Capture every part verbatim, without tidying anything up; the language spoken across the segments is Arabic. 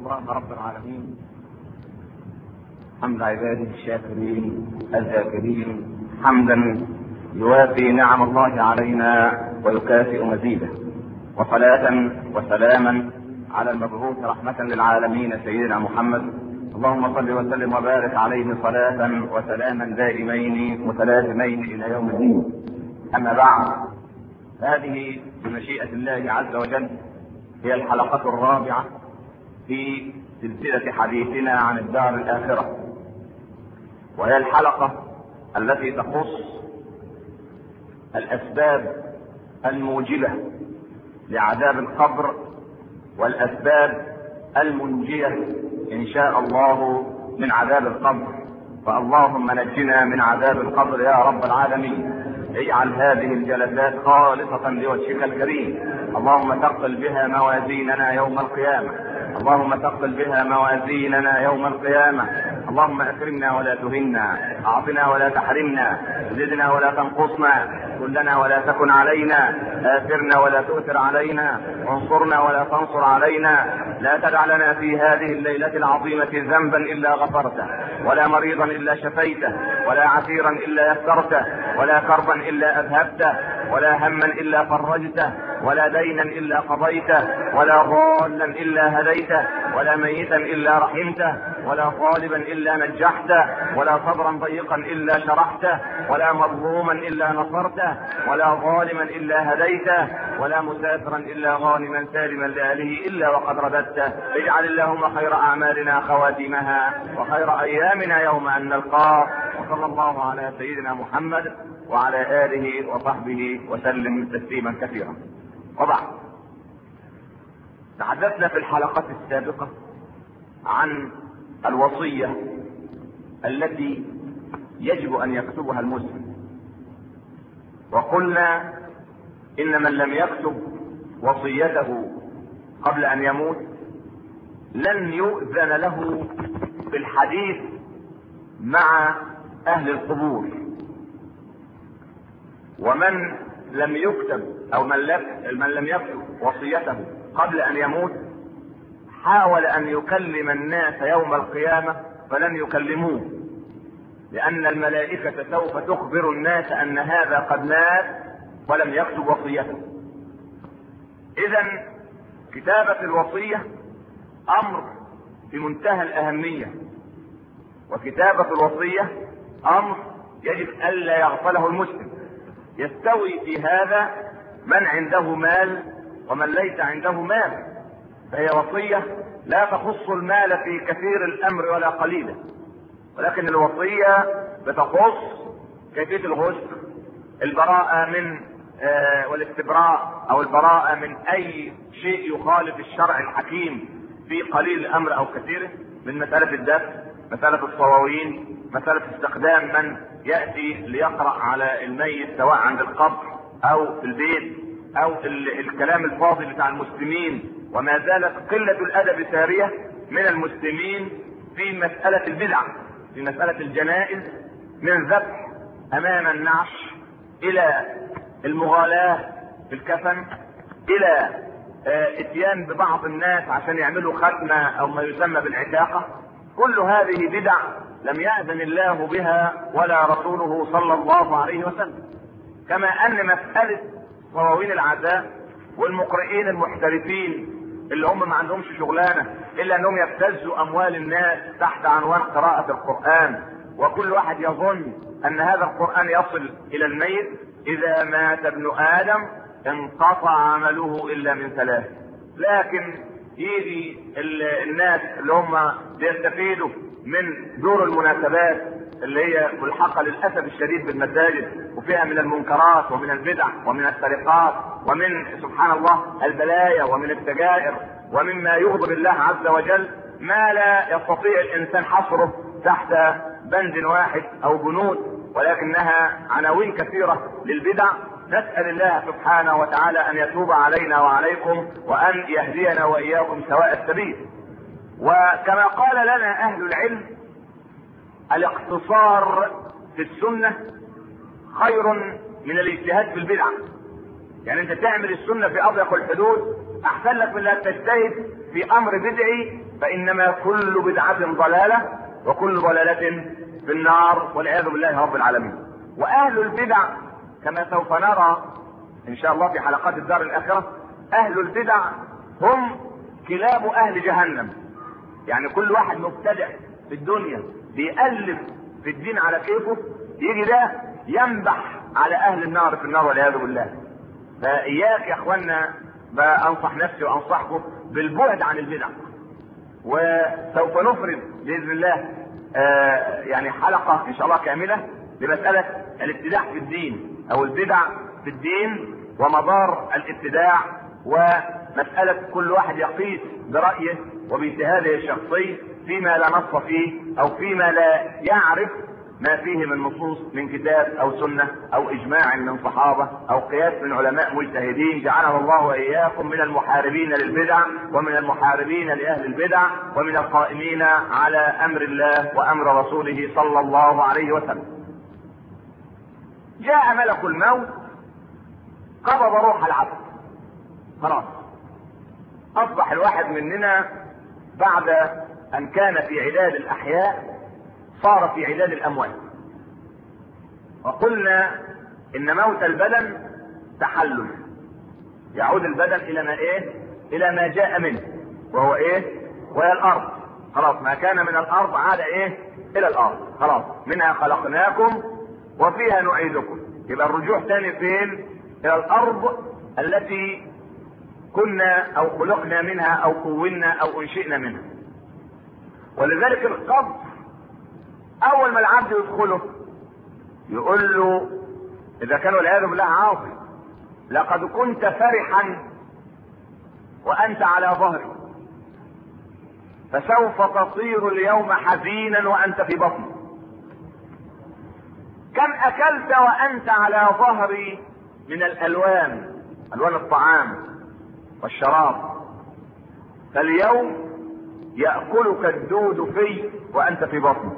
الله رب العالمين حمد عباده الشاكرين الذاكرين حمدا يوافي نعم الله علينا ويكافئ مزيده، وصلاة وسلاما على المبعوث رحمة للعالمين سيدنا محمد. اللهم صل وسلم وبارك عليه صلاة وسلاما دائمين متلازمين إلى يوم الدين. أما بعد، هذه بمشيئة الله عز وجل هي الحلقة الرابعة في سلسلة حديثنا عن الدار الآخرة، وهي الحلقة التي تخص الأسباب الموجبة لعذاب القبر والأسباب المنجية إن شاء الله من عذاب القبر. فاللهم نجنا من عذاب القبر يا رب العالمين. اجعل هذه الجلسات خالصة لوجهك الكريم. اللهم ثقل بها موازيننا يوم القيامة. اللهم ثقل بها موازيننا يوم القيامة. اللهم اكرمنا ولا تهنا، اعطنا ولا تحرمنا، زدنا ولا تنقصنا، كلنا ولا تكن علينا، آثرنا ولا تؤثر علينا، وانصرنا ولا تنصر علينا. لا تدع لنا في هذه الليلة العظيمة ذنبا إلا غفرته، ولا مريضا إلا شفيته، ولا عسيرا إلا يسرته، ولا كربا إلا أذهبته، ولا هما إلا فرجته، ولا دينا إلا قضيته، ولا ضالا إلا هديته، ولا ميتا إلا رحمته، ولا طالبا إلا نجحته، ولا صدرا ضيقا إلا شرحته، ولا مظلوما إلا نصرته، ولا ظالما إلا هديته، ولا مسافرا إلا غانما سالما لأهله إلا وقد رددته. اجعل اللهم خير أعمالنا خواتمها، وخير أيامنا يوم أن نلقاه. وصلى الله على سيدنا محمد وعلى آله وصحبه وسلم تسليما كثيرا. وبعد، تحدثنا في الحلقة السابقة عن الوصية التي يجب أن يكتبها المسلم، وقلنا إن من لم يكتب وصيته قبل أن يموت لن يؤذن له في الحديث مع أهل القبور. ومن لم يكتب أو من لم يكتب وصيته قبل أن يموت حاول أن يكلم الناس يوم القيامة فلن يكلموه، لأن الملائكة سوف تخبر الناس أن هذا قد مات ولم يكتب وصيته. إذن كتابة الوصية أمر في منتهى الأهمية، وكتابة الوصية أمر يجب ألا يغفله المسلم. يستوي في هذا من عنده مال ومن ليس عنده مال، فهي وصية لا تخص المال في كثير الأمر ولا قليلا، ولكن الوصية بتخص كيفية الغسل، البراءة من آه والاستبراء أو البراءة من أي شيء يخالف الشرع الحكيم في قليل الأمر أو كثيره، من مسألة الدفن، مسألة الصواوين، مسألة استخدام من يأتي ليقرأ على الميت سواء عند القبر أو في البيت، أو الكلام الفاضل بتاع المسلمين. وما زالت قلة الأدب سارية من المسلمين في مسألة البدع، في مسألة الجنائز، من ذبح أمام النعش إلى المغالاة في الكفن، إلى اتيان ببعض الناس عشان يعملوا ختمة أو ما يسمى بالعتاقة. كل هذه بدع لم يأذن الله بها ولا رسوله صلى الله عليه وسلم. كما أن مسألة صواوين العزاء والمقرئين المحترفين اللي هم ما عندهمش شغلانة إلا أنهم يبتزوا أموال الناس تحت عنوان قراءة القرآن، وكل واحد يظن أن هذا القرآن يصل إلى الميت. إذا مات ابن آدم انقطع عمله إلا من ثلاث. لكن يجي الناس اللي هم بيستفيدوا من دور المناسبات اللي هي ملحقة للأسف الشديد بالمساجد، وفيها من المنكرات ومن البدع ومن السرقات ومن سبحان الله البلايا ومن السجائر ومما يغضب الله عز وجل، ما لا يستطيع الإنسان حصره تحت بند واحد أو بنود، ولكنها عناوين كثيرة للبدع. نسأل الله سبحانه وتعالى أن يتوب علينا وعليكم وأن يهدينا وإياكم سواء السبيل. وكما قال لنا أهل العلم، الاقتصار في السنة خير من الاجتهاد في البدعة. يعني انت تعمل السنة في اضيق الحدود احسن لك من ان تجتهد في امر بدعي فإنما كل بدعة ضلالة وكل ضلالة في النار والعياذ بالله رب العالمين. وأهل البدع كما سوف نرى إن شاء الله في حلقات الدار الآخرة، أهل البدع هم كلاب أهل جهنم. يعني كل واحد مبتدع في الدنيا بيألف في الدين على كيفه، يجي ده ينبح على أهل النار في النار والعياذ بالله. فإياك يا أخوانا، بأنصح نفسي وأنصحكم بالبعد عن البدع. وسوف نفرد بإذن الله آه يعني حلقة إن شاء الله كاملة لمسألة الابتداع في الدين أو البدع في الدين ومدار الابتداع، ومسألة كل واحد يقيس برأيه وباجتهاده الشخصي فيما لا نص فيه أو فيما لا يعرف ما فيه من نصوص من كتاب أو سنة أو إجماع من صحابة أو قياس من علماء مجتهدين. جعلنا الله وإياكم من المحاربين للبدع ومن المحاربين لأهل البدع ومن القائمين على أمر الله وأمر رسوله صلى الله عليه وسلم. جاء ملك الموت قبض روح العبد، خلاص أصبح الواحد مننا بعد أن كان في عداد الأحياء صار في عداد الأموات. وقلنا إن موت البدن تحلل، يعود البدن إلى ما إيه؟ إلى ما جاء منه، وهو إيه؟ وهي الأرض. خلاص ما كان من الأرض عاد إيه؟ إلى الأرض. خلاص منها خلقناكم وفيها نعيدكم. يبقى الرجوع ثاني فين؟ إلى الأرض التي كنا أو خلقنا منها أو كونا أو أنشئنا منها. ولذلك القبر أول ما العبد يدخله يقول له إذا كان والعياذ بالله عاصي: لقد كنت فرحا وأنت على ظهري، فسوف تصير اليوم حزينا وأنت في بطني. كم أكلت وأنت على ظهري من الألوان، ألوان الطعام والشراب، فاليوم يأكلك الدود في وأنت في بطني.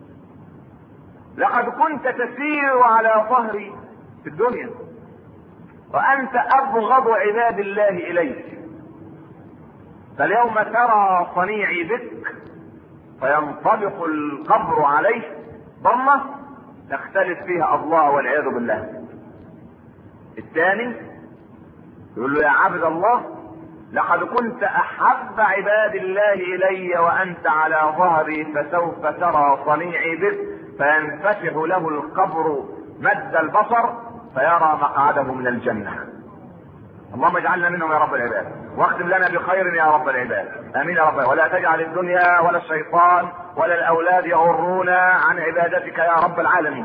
لقد كنت تسير على ظهري في الدنيا وأنت أبغض عباد الله إليك، فاليوم ترى صنيعي بك فينطبق القبر عليه ضمة تختلف فيها الله والعياذ بالله. الثاني يقول له: يا عبد الله، لقد كنت أحب عباد الله إلي وأنت على ظهري، فسوف ترى صنيعي بك فينفتح له القبر مد البصر فيرى مقعده من الجنة. اللهم اجعلنا منهم يا رب العباد، واختم لنا بخير يا رب العباد، امين يا رب. ولا تجعل الدنيا ولا الشيطان ولا الاولاد يغرونا عن عبادتك يا رب العالمين.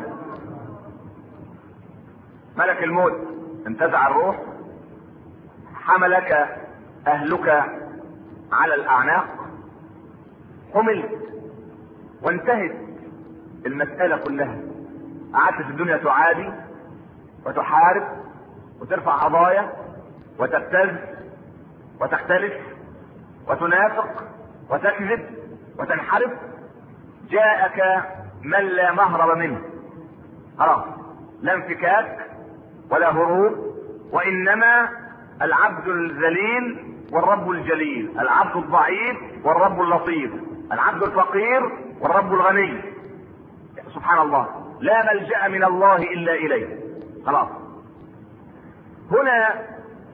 ملك الموت انتزع الروح، حملك اهلك على الاعناق، حملت وانتهت المسألة كلها. قعدت في الدنيا تعادي وتحارب وترفع قضايا وتبتز وتختلف وتنافق وتكذب وتنحرف. جاءك من لا مهرب منه، خلاص لا انفكاك ولا هروب، وانما العبد الذليل والرب الجليل، العبد الضعيف والرب اللطيف، العبد الفقير والرب الغني. سبحان الله، لا ملجأ من الله الا اليه. خلاص هنا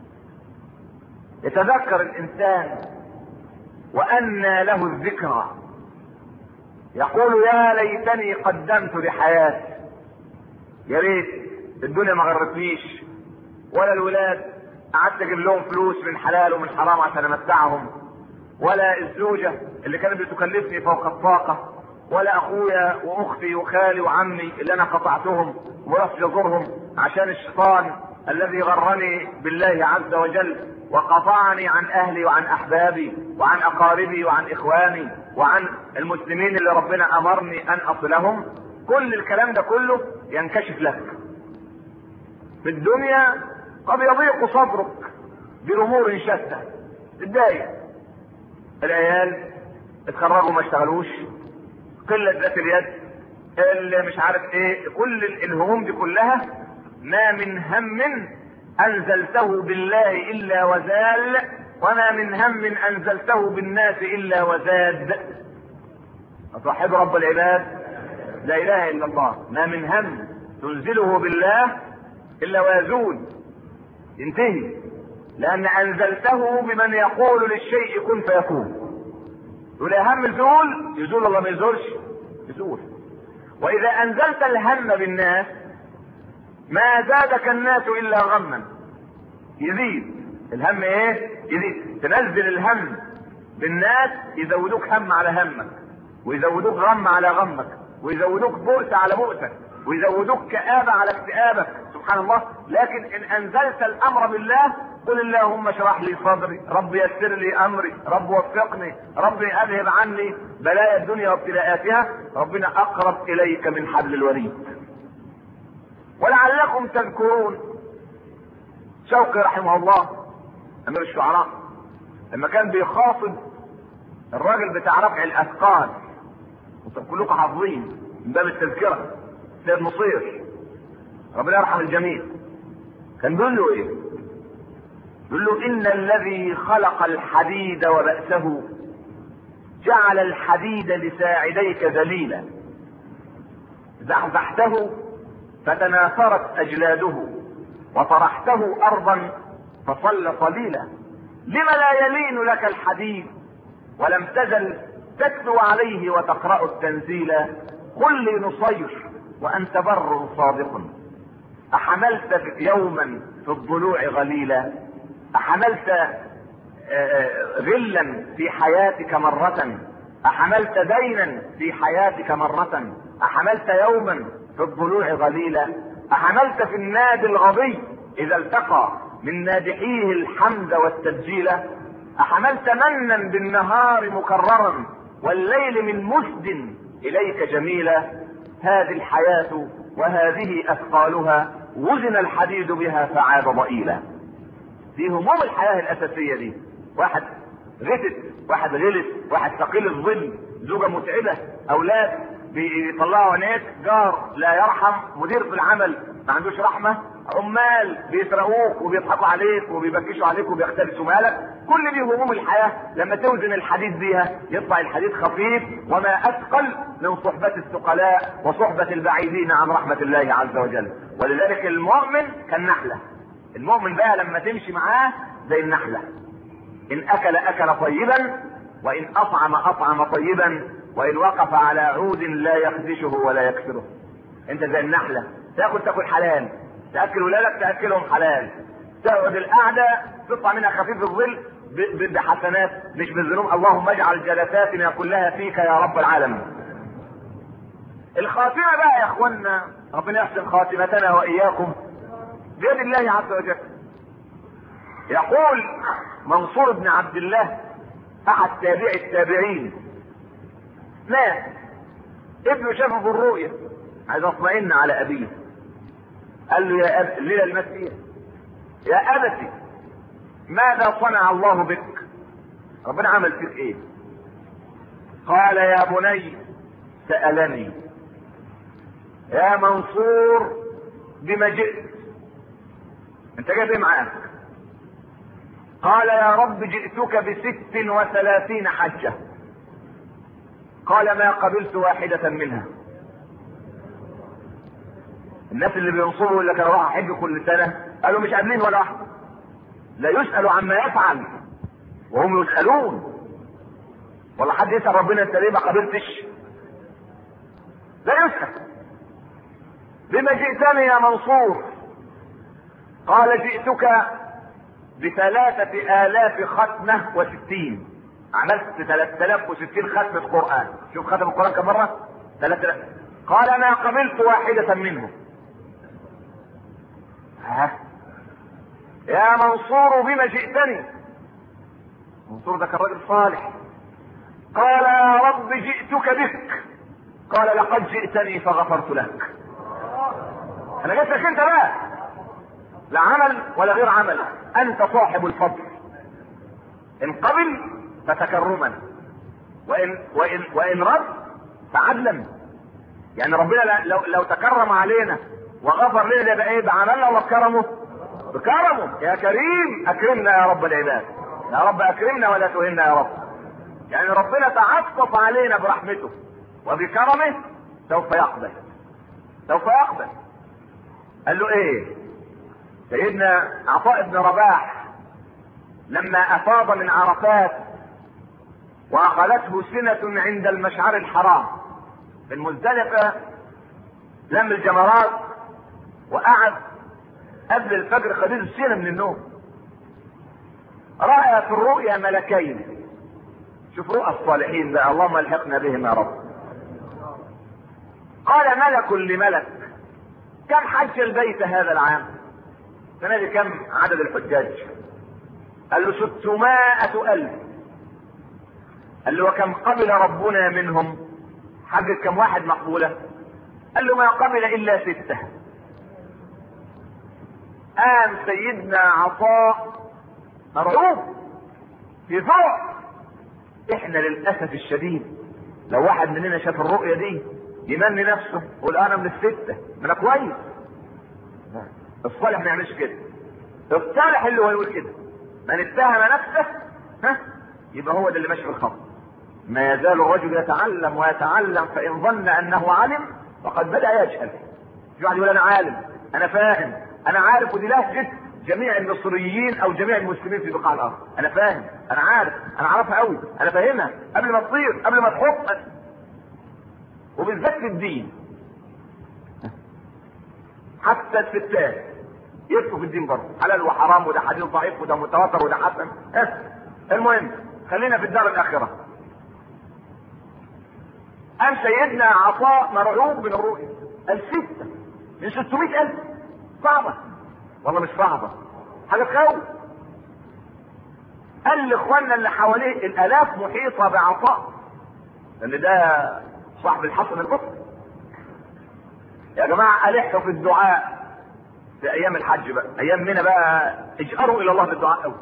يتذكر الانسان وانى له الذكرى، يقول: يا ليتني قدمت لحياتي، يا ريت الدنيا ما غرتنيش، ولا الولاد قعدت اجيب لهم فلوس من حلال ومن حرام عشان امتعهم، ولا الزوجة اللي كانت بتكلفني فوق الطاقة، ولا اخويا واختي وخالي وعمي اللي انا قطعتهم ورحت ازورهم عشان الشيطان الذي غرني بالله عز وجل وقطعني عن اهلي وعن احبابي وعن اقاربي وعن اخواني وعن المسلمين اللي ربنا امرني ان اصلهم. كل الكلام ده كله ينكشف لك في الدنيا. قد يضيق صدرك بامور شتى، تتضايق، العيال اتخرجوا ما اشتغلوش، قلة ذات اليد، اللي مش عارف ايه، كل الهموم دي كلها ما من هم انزلته بالله الا وزال وما من هم انزلته بالناس الا وزاد. اصحب رب العباد لا اله الا الله. ما من هم تنزله بالله الا ويزول، ينتهي، لان انزلته بمن يقول للشيء كن فيكون. يقول يا هم زول، يزول الله ما يزولش، يزول. واذا انزلت الهم بالناس ما زادك الناس الا غما، يزيد الهم. ايه يزيد؟ تنزل الهم بالناس يزودوك هم على همك، ويزودوك غم على غمك، ويزودوك بؤس على بؤسك، ويزودوك كآبة على اكتئابك، سبحان الله. لكن ان انزلت الامر بالله، قل اللهم اشرح لي صدري، رب يسر لي امري، رب وفقني، رب اذهب عني بلايا الدنيا وابتلاءاتها، ربنا اقرب اليك من حبل الوريد. ولعلكم تذكرون شوقي رحمه الله امير الشعراء لما كان بيخاطب الراجل بتاع رفع الاثقال، وانتم كلكم حافظين من باب التذكره، سيد نصير ربنا يرحم الجميع، كان بيقول له ايه؟ بيقول له ان الذي خلق الحديد وبأسه جعل الحديد لساعديك ذليلا، زحزحته فتناثرت اجلاده، وطرحته ارضا فصل صليلا. لم لا يلين لك الحديد ولم تزل تتلو عليه وتقرأ التنزيل؟ قل لي نصير وانت بر صادق، احملت يوما في الضلوع غليلا، احملت غلا في حياتك مرة، احملت دينا في حياتك مرة، احملت يوما في الضلوع غليلا، احملت في النادي الغضي اذا التقى من نادحيه الحمد والتبجيل، احملت منا بالنهار مكررا والليل من مسد اليك جميلا. هذه الحياة وهذه اثقالها وزن الحديد بها فعاد ضئيلا. دي هموم الحياة الاساسية دي، واحد غتت، واحد غلس، واحد ثقيل الظل، زوجة متعبة، اولاد بيطلعوا عينيك، جار لا يرحم، مدير في العمل ما عندوش رحمة، عمال بيسرقوك وبيضحكوا عليك وبيبكشوا عليك وبيختلسوا مالك. كل دي هموم الحياة لما توزن الحديد بيها يطلع الحديد خفيف، وما اثقل من صحبة الثقلاء وصحبة البعيدين عن رحمة الله عز وجل. ولذلك المؤمن كالنحلة، المؤمن بقى لما تمشي معاه زي النحلة، ان اكل اكل طيبا، وان اطعم اطعم طيبا، وان وقف على عود لا يخدشه ولا يكسره. انت زي النحلة، تاكل تاكل حلال، تاكل ولادك تاكلهم حلال، تقعد القعده تطلع منها خفيف الظل بحسنات مش بالذنوب. اللهم اجعل جلساتنا كلها فيك يا رب العالمين. الخاتمه بقى يا اخوانا، ربنا يحسن خاتمتنا واياكم بيد الله عز وجل. يقول منصور بن عبد الله احد تابع التابعين، مات ابنه شافه في الرؤيا عايز اطمئن على ابيه، قال له يا اب الليله المسيح يا ابتي ماذا صنع الله بك؟ ربنا عمل فيك ايه؟ قال يا بني سألني يا منصور بما جئت، انت جايب ايه معاك؟ قال يا رب جئتك بست وثلاثين حجة. قال ما قبلت واحدة منها. الناس اللي بينصروا يقول لك انا اروح احج كل سنه، قالوا مش قابلين ولا واحد. لا يسأل عما يفعل وهم يسألون. ولا حد يسأل ربنا انت ليه ما قابلتش؟ لا يسأل. بما جئتني يا منصور؟ قال جئتك بثلاثة آلاف ختمة وستين. عملت ثلاثة آلاف وستين ختمة قرآن. شوف ختم القرآن كم مرة؟ ثلاثة آلاف. قال ما قبلت واحدة منهم. ها يا منصور بما جئتني؟ منصور ده كان راجل صالح. قال يا رب جئتك بك. قال لقد جئتني فغفرت لك. انا جيت لك انت بقى، لا عمل ولا غير عمل، انت صاحب الفضل. ان قبل فتكرما، وان وان وان رد فعدلا. يعني ربنا لو لو تكرم علينا وغفر لنا ده يبقى ايه؟ بعملنا ولا بكرمه؟ بكرمه. يا كريم اكرمنا يا رب العباد. يا رب اكرمنا ولا تهنا يا رب. يعني ربنا تعطف علينا برحمته وبكرمه، سوف يقبل سوف يقبل. قال له ايه؟ سيدنا عطاء بن رباح لما افاض من عرفات واخذته سنة عند المشعر الحرام في المزدلفة، لم الجمرات وقعد قبل الفجر خديج السنة من النوم، رأى في الرؤيا ملكين. شوف رؤى الصالحين بقى، اللهم الحقنا بهم يا رب. قال ملك لملك: كم حج البيت هذا العام؟ السنة دي كم عدد الحجاج؟ قال له ستمائة ألف. قال له وكم قبل ربنا منهم؟ حجة كم واحد مقبولة؟ قال له ما قبل إلا ستة. قام سيدنا عطاء مرعوب في ذوق. احنا للأسف الشديد لو واحد مننا شاف الرؤية دي يمني نفسه يقول انا من الستة، ما انا كويس. الصالح ما يعملش كده. الصالح اللي هو يقول كده: من اتهم نفسه ها يبقى هو ده اللي ماشي في الخط. ما يزال الرجل يتعلم ويتعلم، فان ظن انه علم فقد بدأ يجهل. يقعد يقول انا عالم، انا فاهم، انا عارف، ودي لهجة جميع المصريين او جميع المسلمين في بقاع الارض. انا فاهم، انا عارف، انا عارفها قوي، انا فاهمها قبل ما تصير، قبل ما تحط. وبالذات في الدين، حتى الستات يفتوا في الدين برضه، حلال وحرام، وده حديث ضعيف، وده متواتر، وده حسن. المهم خلينا في الدار الاخره. قام سيدنا عطاء مرعوب من الرؤيا. الستة من ستمائة ألف صعبة والله، مش صعبة، حاجة تخوف. قال لاخواننا اللي حواليه الالاف محيطة بعطاء، لان ده صاحب الحسن البصري. يا جماعة ألحوا في الدعاء في ايام الحج بقى، ايام منى بقى، اجأروا الى الله بالدعاء قوي.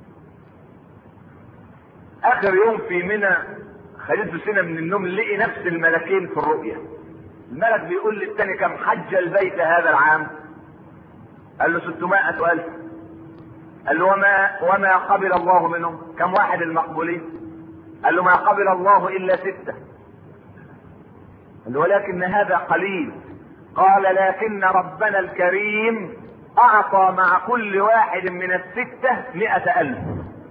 اخر يوم في منى خدته سنة من النوم، لقي نفس الملكين في الرؤيا. الملك بيقول للتاني: كم حج البيت هذا العام؟ قال له ستمائة ألف. قال له وما وما قبل الله منهم؟ كم واحد المقبولين؟ قال له ما قبل الله الا ستة. قال له ولكن هذا قليل. قال لكن ربنا الكريم اعطى مع كل واحد من الستة مئة ألف.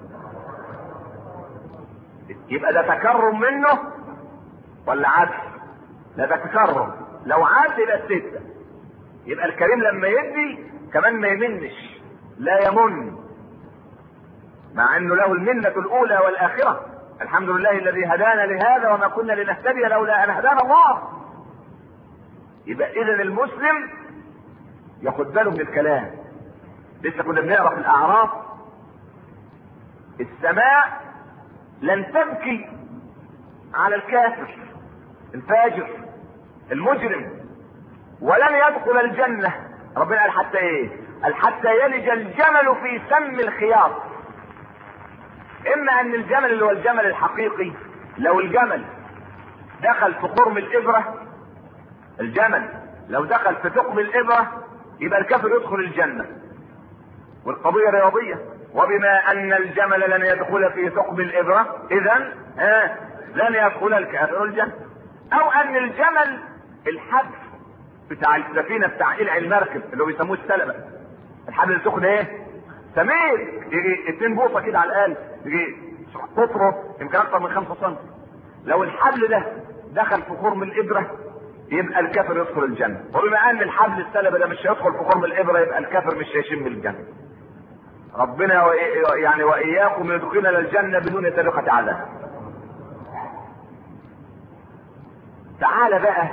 يبقى ده تكرم منه ولا عدل؟ لا ده تكرم. لو عدل يبقى الستة. يبقى الكريم لما يدي كمان ما يمنش، لا يمن، مع انه له المنة الاولى والاخرة. الحمد لله الذي هدانا لهذا وما كنا لنهتدي لولا ان هدانا الله. يبقى اذا المسلم ياخد باله من الكلام. لسه كنا بنقرا في الاعراف: السماء لن تبكي على الكافر الفاجر المجرم، ولن يدخل الجنة. ربنا قال حتى ايه؟ قال حتى يلج الجمل في سم الخياط. اما ان الجمل اللي هو الجمل الحقيقي، لو الجمل دخل في خرم الابرة، الجمل لو دخل في ثقب الابرة يبقى الكافر يدخل الجنة، والقضية رياضية. وبما ان الجمل لن يدخل في ثقب الابرة اذا آه لن يدخل الكافر الجنة. او ان الجمل الحبل بتاع السفينة بتاع قلع المركب اللي هو بيسموه السلبة، الحبل اللي تاخد ايه؟ سمير، يجي اتنين بوصة كده على الاقل، يجي قطره يمكن اكتر من خمسة سم. لو الحبل ده دخل في خرم الابرة يبقى الكافر يدخل الجنة. وبما ان الحبل السلبة ده مش هيدخل في خرم الابرة يبقى الكافر مش هيشم الجنة. ربنا يعني واياكم يدخلنا الجنة بدون سابقة عذاب. تعال بقى،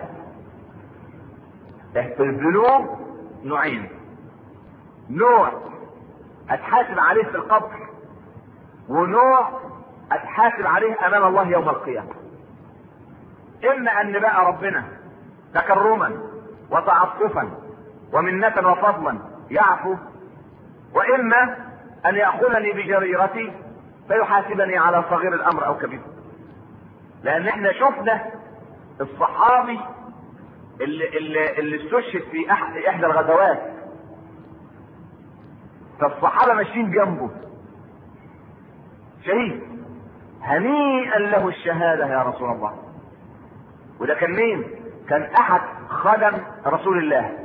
الذنوب نوعين: نوع اتحاسب عليه في القبر، ونوع اتحاسب عليه امام الله يوم القيامة. اما ان بقى ربنا تكرما وتعطفا ومنة وفضلا يعفو، واما ان يأخذني بجريرتي فيحاسبني على صغير الامر او كبير. لان احنا شفنا الصحابي اللي, اللي, اللي استشهد في احد احدى الغزوات، فالصحابة ماشيين جنبه، شهيد هنيئا له الشهادة يا رسول الله. وده كان مين؟ كان احد خدم رسول الله.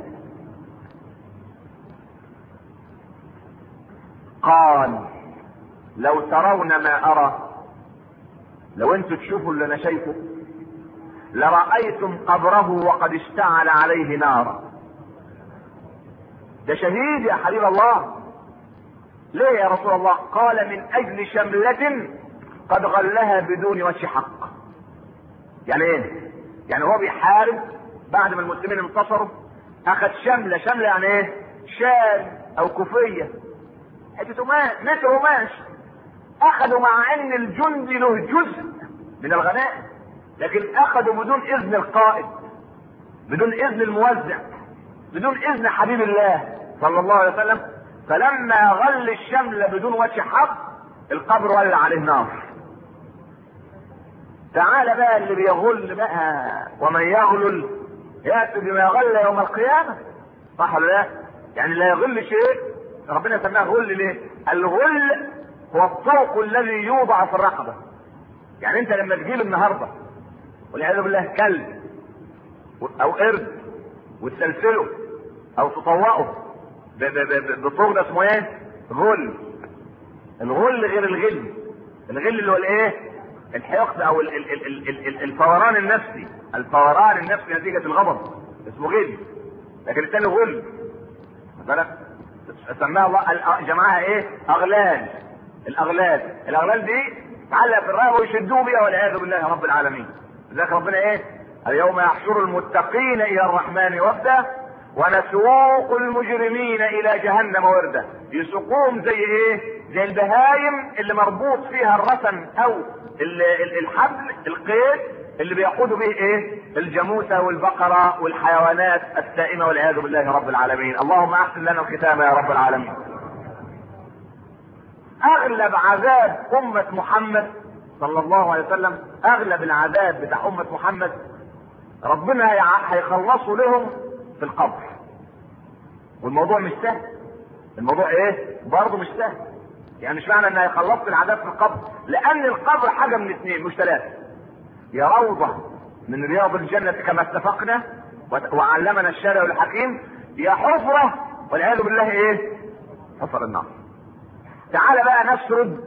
قال لو ترون ما ارى، لو انتوا تشوفوا اللي انا شايفه لرأيتم قبره وقد اشتعل عليه نارا. ده شهيد يا حبيب الله. ليه يا رسول الله؟ قال من اجل شملة قد غلها بدون وجه حق. يعني ايه؟ يعني هو بيحارب بعد ما المسلمين انتصروا، اخذ شملة. شملة يعني ايه؟ شال او كوفية، حتة قماش، متر قماش، اخذوا مع ان الجندي له جزء من الغنائم، لكن اخذوا بدون اذن القائد، بدون اذن الموزع، بدون اذن حبيب الله صلى الله عليه وسلم. فلما غل الشمل بدون وجه حق القبر ولع عليه نار. تعال بقى اللي بيغل بقى، ومن يغلل ياتي بما غل يوم القيامه. صح ولا لا؟ يعني لا يغل شيء. ربنا سماه غل ليه؟ الغل هو الطوق الذي يوضع في الرقبه. يعني انت لما تجيب النهارده والعياذ بالله كلب او قرد وتسلسله او تطوقه بطوق، ده اسمه ايه؟ غل. الغل غير الغل. الغل اللي هو الايه؟ الحقد او الفوران النفسي، الفوران النفسي نتيجة الغضب اسمه غل. لكن الثاني غل. بالك؟ سماها الله جمعها ايه؟ اغلال. الاغلال الاغلال دي تعلق في الرقبه ويشدوه بها والعياذ بالله رب العالمين. لذلك ربنا ايه؟ اليوم يحشر المتقين الى الرحمن وفدا ونسوق المجرمين الى جهنم وردا. يسوقوهم زي ايه؟ زي البهايم اللي مربوط فيها الرسن او الحبل، القيد اللي بيقودوا به ايه؟ الجاموسه والبقره والحيوانات السائمه والعياذ بالله رب العالمين. اللهم احسن لنا الختام يا رب العالمين. اغلب عذاب امه محمد صلى الله عليه وسلم، اغلب العذاب بتاع امه محمد ربنا هيخلصوا لهم في القبر. والموضوع مش سهل. الموضوع ايه؟ برضه مش سهل. يعني مش معنى ان هيخلصوا العذاب في القبر، لان القبر حاجه من اثنين مش ثلاثه: يا روضه من رياض الجنه كما اتفقنا وعلمنا الشارع الحكيم، يا حفره والعياذ بالله ايه؟ حفر النار. تعال بقى نسرد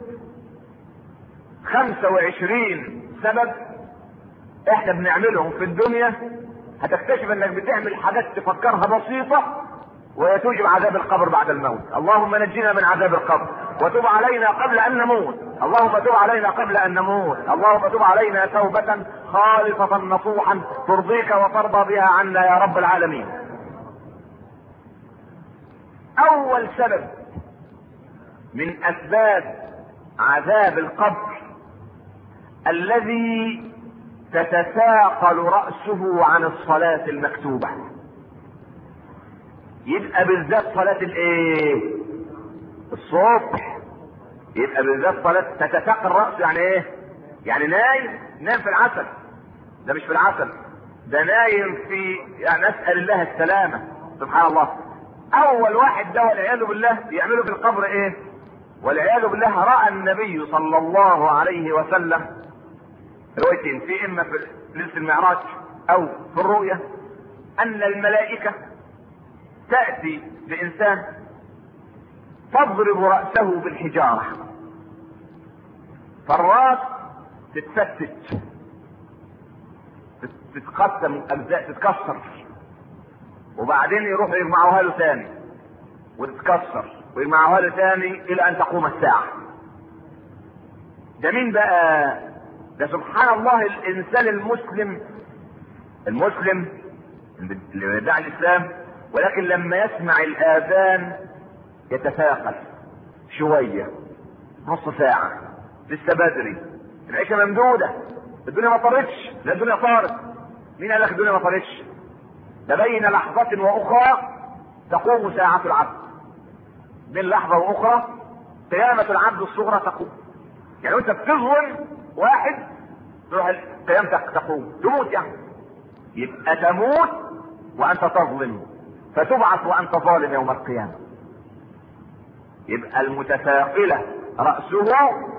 خمسة وعشرين سبب احنا بنعملهم في الدنيا، هتكتشف انك بتعمل حاجات تفكرها بسيطة وهي توجب عذاب القبر بعد الموت. اللهم نجنا من عذاب القبر وتب علينا قبل ان نموت. اللهم تب علينا قبل ان نموت. اللهم تب علينا توبة خالصة نصوحا ترضيك وترضى بها عنا يا رب العالمين. اول سبب من اسباب عذاب القبر الذي تتثاقل رأسه عن الصلاة المكتوبة. يبقى بالذات صلاة الايه؟ الصبح. يبقى بالذات صلاة تتثاقل رأسه. يعني ايه؟ يعني نايم نايم في العسل. ده مش في العسل، ده نايم في، يعني نسأل الله السلامة. سبحان الله. اول واحد ده والعياذ بالله يعمله في القبر ايه؟ والعياذ بالله رأى النبي صلى الله عليه وسلم رؤيتين، في اما في ليلة المعراج او في الرؤية، ان الملائكة تأتي بانسان تضرب رأسه بالحجارة، فالراس تتفتت، تتقسم اجزاء، تتكسر، وبعدين يروحوا يجمعوها له ثاني وتتكسر ويجمعوها له ثاني الى ان تقوم الساعة. ده مين بقى؟ ده سبحان الله الانسان المسلم، المسلم اللي يدعي الاسلام ولكن لما يسمع الاذان يتثاقل شوية، نص ساعة، لسه بدري، العشاء ممدودة، الدنيا ما طارتش. لا الدنيا طارت. مين قال لك الدنيا ما طارتش؟ ده بين لحظة واخرى تقوم ساعة العبد. بين لحظة واخرى قيامة العبد الصغرى تقوم. يعني انت بتظلم واحد تروح قيامتك تقوم، تموت يعني. يبقى تموت وانت تظلم، فتبعث وانت ظالم يوم القيامة. يبقى المتثاقلة رأسه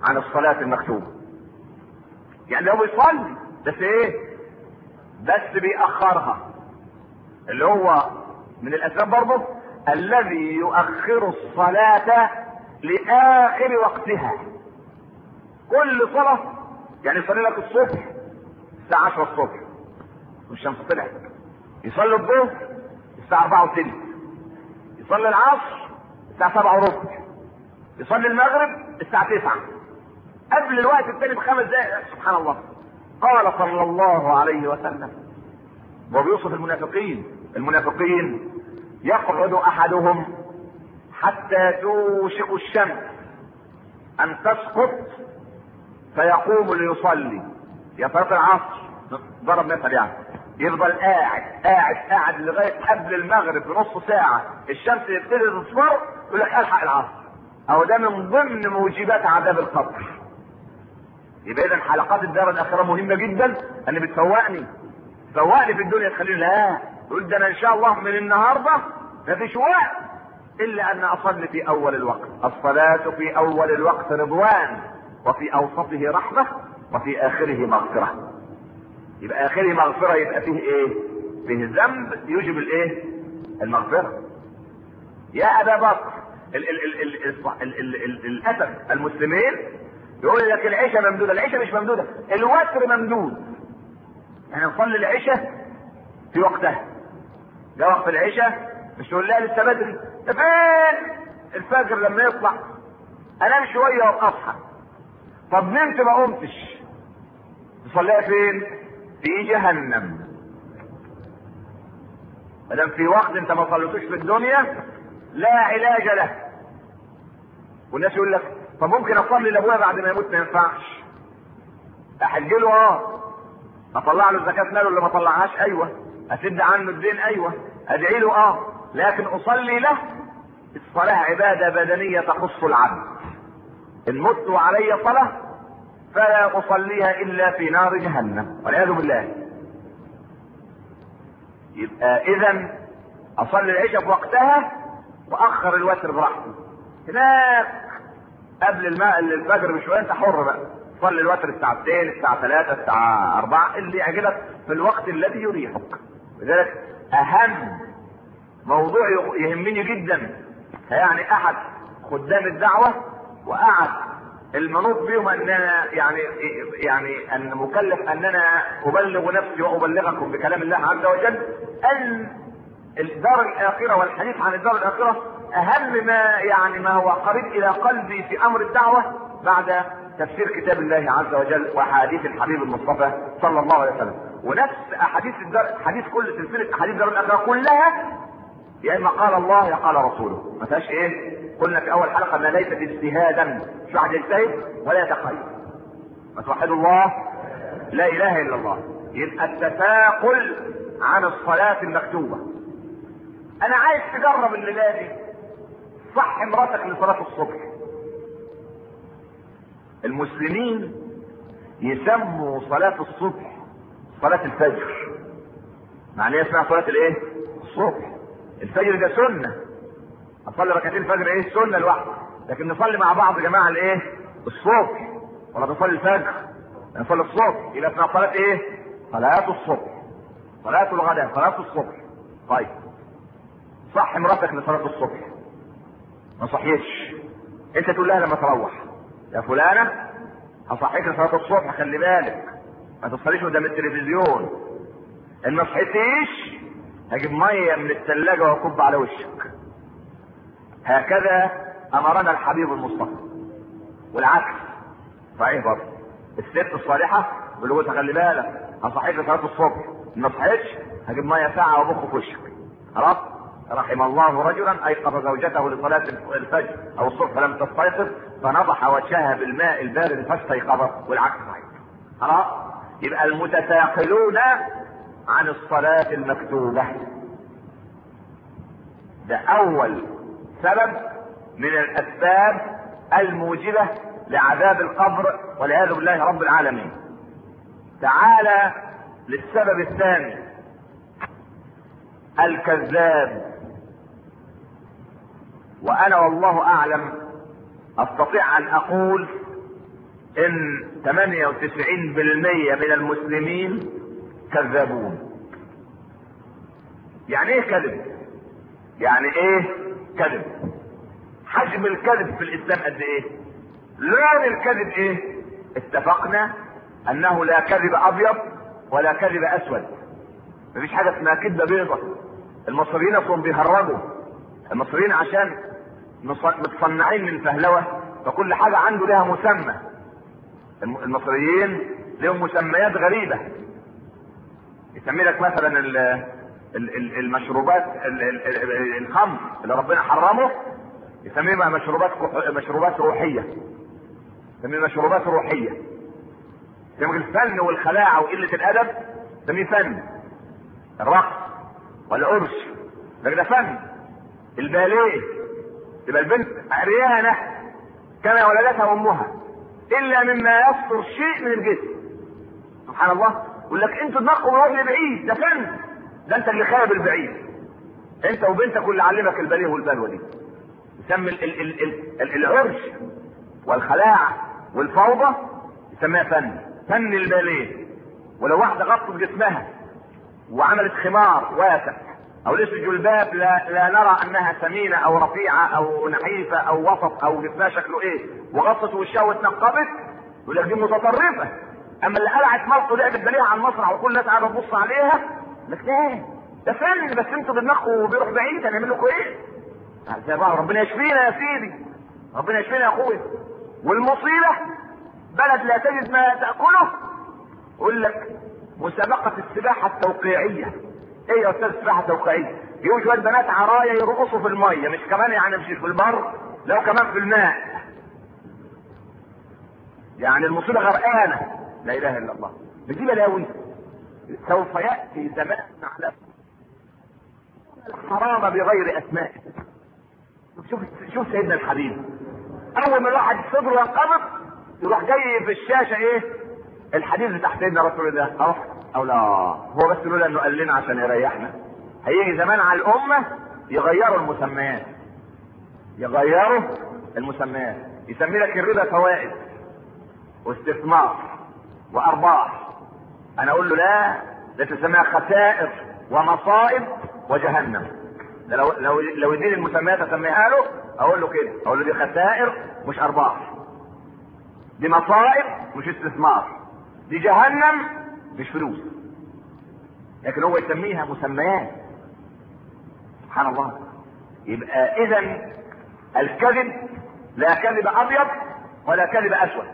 عن الصلاة المكتوبة. يعني هو بيصلي بس ايه؟ بس بيأخرها، اللي هو من الاسباب برضه الذي يؤخر الصلاة لآخر وقتها. كل صلاة يعني يصلي لك الصبح الساعة عشرة الصبح والشمس طلعت، يصلي الظهر الساعة أربعة وثلث، يصلي العصر الساعة سبعة وربع، يصلي المغرب الساعة تسعة، قبل الوقت الثاني بخمس دقائق. سبحان الله. قال صلى الله عليه وسلم وبيوصف المنافقين: المنافقين يقعد احدهم حتى توشك الشمس ان تسقط فيقوم ليصلي. يا صلاة العصر ضرب مثل يعني، يفضل قاعد قاعد قاعد لغايه قبل المغرب بنص ساعه، الشمس يبتدي تصفر يقول لك الحق العصر. او ده من ضمن موجبات عذاب القبر. يبقى اذا حلقات الدار الاخره مهمه جدا، ان بتفوقني تفوقني في الدنيا، تخليني لا تقول ده انا ان شاء الله من النهارده مفيش وقت الا ان اصلي في اول الوقت. الصلاه في اول الوقت رضوان، وفي اوسطه رحمه، وفي اخره مغفره. يبقى اخره مغفره، يبقى فيه ايه؟ فيه ذنب يوجب الايه؟ المغفره. يا ابا بكر ال ال ال ال ال ال ال الاسف المسلمين يقول لك العشاء ممدوده. العشاء مش ممدوده، الوتر ممدود. يعني نصلي العشاء في وقتها، ده وقت العشاء، مش تقول لا لسه بدري، ده فين الفجر لما يطلع انام شويه واصحى. طب نمت ما قمتش، تصليها فين؟ في جهنم. ما دام في وقت انت ما صليتوش في الدنيا لا علاج له. والناس يقول لك طب ممكن اصلي لابويا بعد ما يموت؟ ما ينفعش. احج له اه، اطلع له زكاه ماله اللي ما طلعهاش ايوه، اسد عنه الدين ايوه، ادعي له اه، لكن اصلي له. الصلاه عباده بدنيه تخص العبد. ان مت وعلي صلاه فلا اصليها الا في نار جهنم والعياذ بالله. يبقى اذا اصلي العشاء في وقتها واخر الوتر براحتي. هناك قبل الماء الفجر بشويه انت حر بقى، صلي الوتر الساعه اثنين الساعه ثلاثة الساعه أربعة اللي يعجبك في الوقت الذي يريحك. لذلك اهم موضوع يهمني جدا، يعني احد خدام الدعوه وقعد المنوط بهم اننا يعني يعني ان مكلف اننا ابلغ نفسي وابلغكم بكلام الله عز وجل، ان الدار الاخره والحديث عن الدار الاخره اهم ما يعني ما هو قريب الى قلبي في امر الدعوه بعد تفسير كتاب الله عز وجل واحاديث الحبيب المصطفى صلى الله عليه وسلم. ونفس احاديث الدار، حديث كل سلسله احاديث الدار الاخره كلها يا اما قال الله يا قال رسوله، ما فيهاش ايه؟ قلنا في اول حلقه ان ليست اجتهادا، مش واحد يجتهد ولا يتخيل. فتوحدوا الله لا اله الا الله. يبقى التثاقل عن الصلاه المكتوبه. انا عايز تجرب الليله دي، صح مراتك لصلاه الصبح. المسلمين يسموا صلاه الصبح صلاه الفجر، معناها اسمها صلاه الايه؟ الصبح. الفجر ده سنه، اصلي ركعتين الفجر ايه؟ سنه لوحده، لكن نصلي مع بعض يا جماعه الايه؟ الصبح. ولا نصلي الفجر، نصلي الصبح، يبقى اسمها صلاه ايه؟ صلاه الصبح، صلاه الغداء، صلاه الصبح. طيب صح مراتك لصلاه الصبح، ما صحيتش، انت تقول لها لما تروح يا فلانه هصحيك لصلاه الصبح، خلي بالك ما تصليش قدام التلفزيون، ان ما صحيتيش هجيب ميه من الثلاجه واكب على وشك. هكذا امرنا الحبيب المصطفى. والعكس صحيح برضه، الست الصالحه بيقول له خلي بالك هصحيك لصلاه الصبح، ما صحيتش هجيب ميه ساعه وابخ في وشك. خلاص؟ رحم الله رجلا ايقظ زوجته لصلاه الفجر او الصبح فلم تستيقظ فنضح وجهها بالماء البارد فاستيقظت، والعكس صحيح. خلاص؟ يبقى المتثاقلون عن الصلاه المكتوبه ده اول سبب من الاسباب الموجبه لعذاب القبر والعياذ بالله رب العالمين. تعالى للسبب الثاني، الكذاب. وانا والله اعلم استطيع ان اقول ان ثمانية وتسعين بالمية من المسلمين كذابون. يعني ايه كذب؟ يعني ايه كذب؟ حجم الكذب في الاسلام قد ايه؟ لون الكذب ايه؟ اتفقنا انه لا كذب ابيض ولا كذب اسود. مفيش حاجه اسمها كذبه بيضة. المصريين اصلا بيهرجوا. المصريين عشان متصنعين من فهلوه فكل حاجه عنده لها مسمى. المصريين لهم مسميات غريبه. يسمي لك مثلا المشروبات الخمر اللي ربنا حرمه يسميها مشروبات مشروبات روحيه. يسميها مشروبات روحيه. يسمي الفن والخلاعه وقله الادب يسميه فن. الرقص والعرس ده ده فن. الباليه تبقى البنت عريانه كما ولدتها امها الا مما يستر شيء من الجسم. سبحان الله. يقول لك انتوا دماغكم روح لبعيد. ده فن. ده انت اللي خايب البعيد. انت وبنتك واللي علمك الباليه والبلوه دي. يسمي ال ال ال ال ال العرس والخلاعه والفوضى يسميها فن. فن الباليه. ولو واحده غطت جسمها وعملت خمار واسع او لبس جلباب لا, لا نرى انها سمينه او رفيعه او نحيفه او وسط او جسمها شكله ايه وغطت وشها واتنقبت يقول لك دي متطرفه. اما اللي قلعت ملط ولعبت باليه على المسرح وكل الناس قاعده تبص عليها لك ده ده فن. بس انتوا بدماغكم بيروح بعيد. هنعمل لكم ايه؟ زي بعض. ربنا يشفينا يا سيدي. ربنا يشفينا يا اخويا. والمصيبه بلد لا تجد ما تاكله يقول لك مسابقه السباحه التوقيعيه. ايه يا استاذ السباحه التوقيعيه؟ يجوا شويه بنات عرايا يرقصوا في الميه. مش كمان يعني مش في البر لو كمان في الماء. يعني المصيبه غرقانه. لا اله الا الله. بدي بلاوي. سوف ياتي زمان على الحرام بغير اسماء. شوف شوف سيدنا الحبيب اول ما الواحد صدره ينقبض يروح جاي في الشاشه ايه الحديث بتاع سيدنا رسول الله اهو او لا. هو بس لولا انه قال لنا عشان يريحنا. هيجي زمان على الامه يغيروا المسميات. يغيروا المسميات. يسمي لك الربا فوائد واستثمار وارباح. انا اقول له لا ده تسميها خسائر ومصائب وجهنم. ده لو لو لو يديني المسميات اسميها له اقول له كده. اقول له دي خسائر مش ارباح. دي مصائب مش استثمار. دي جهنم مش فلوس. لكن هو يسميها مسميات. سبحان الله. يبقى اذا الكذب لا كذب ابيض ولا كذب اسود.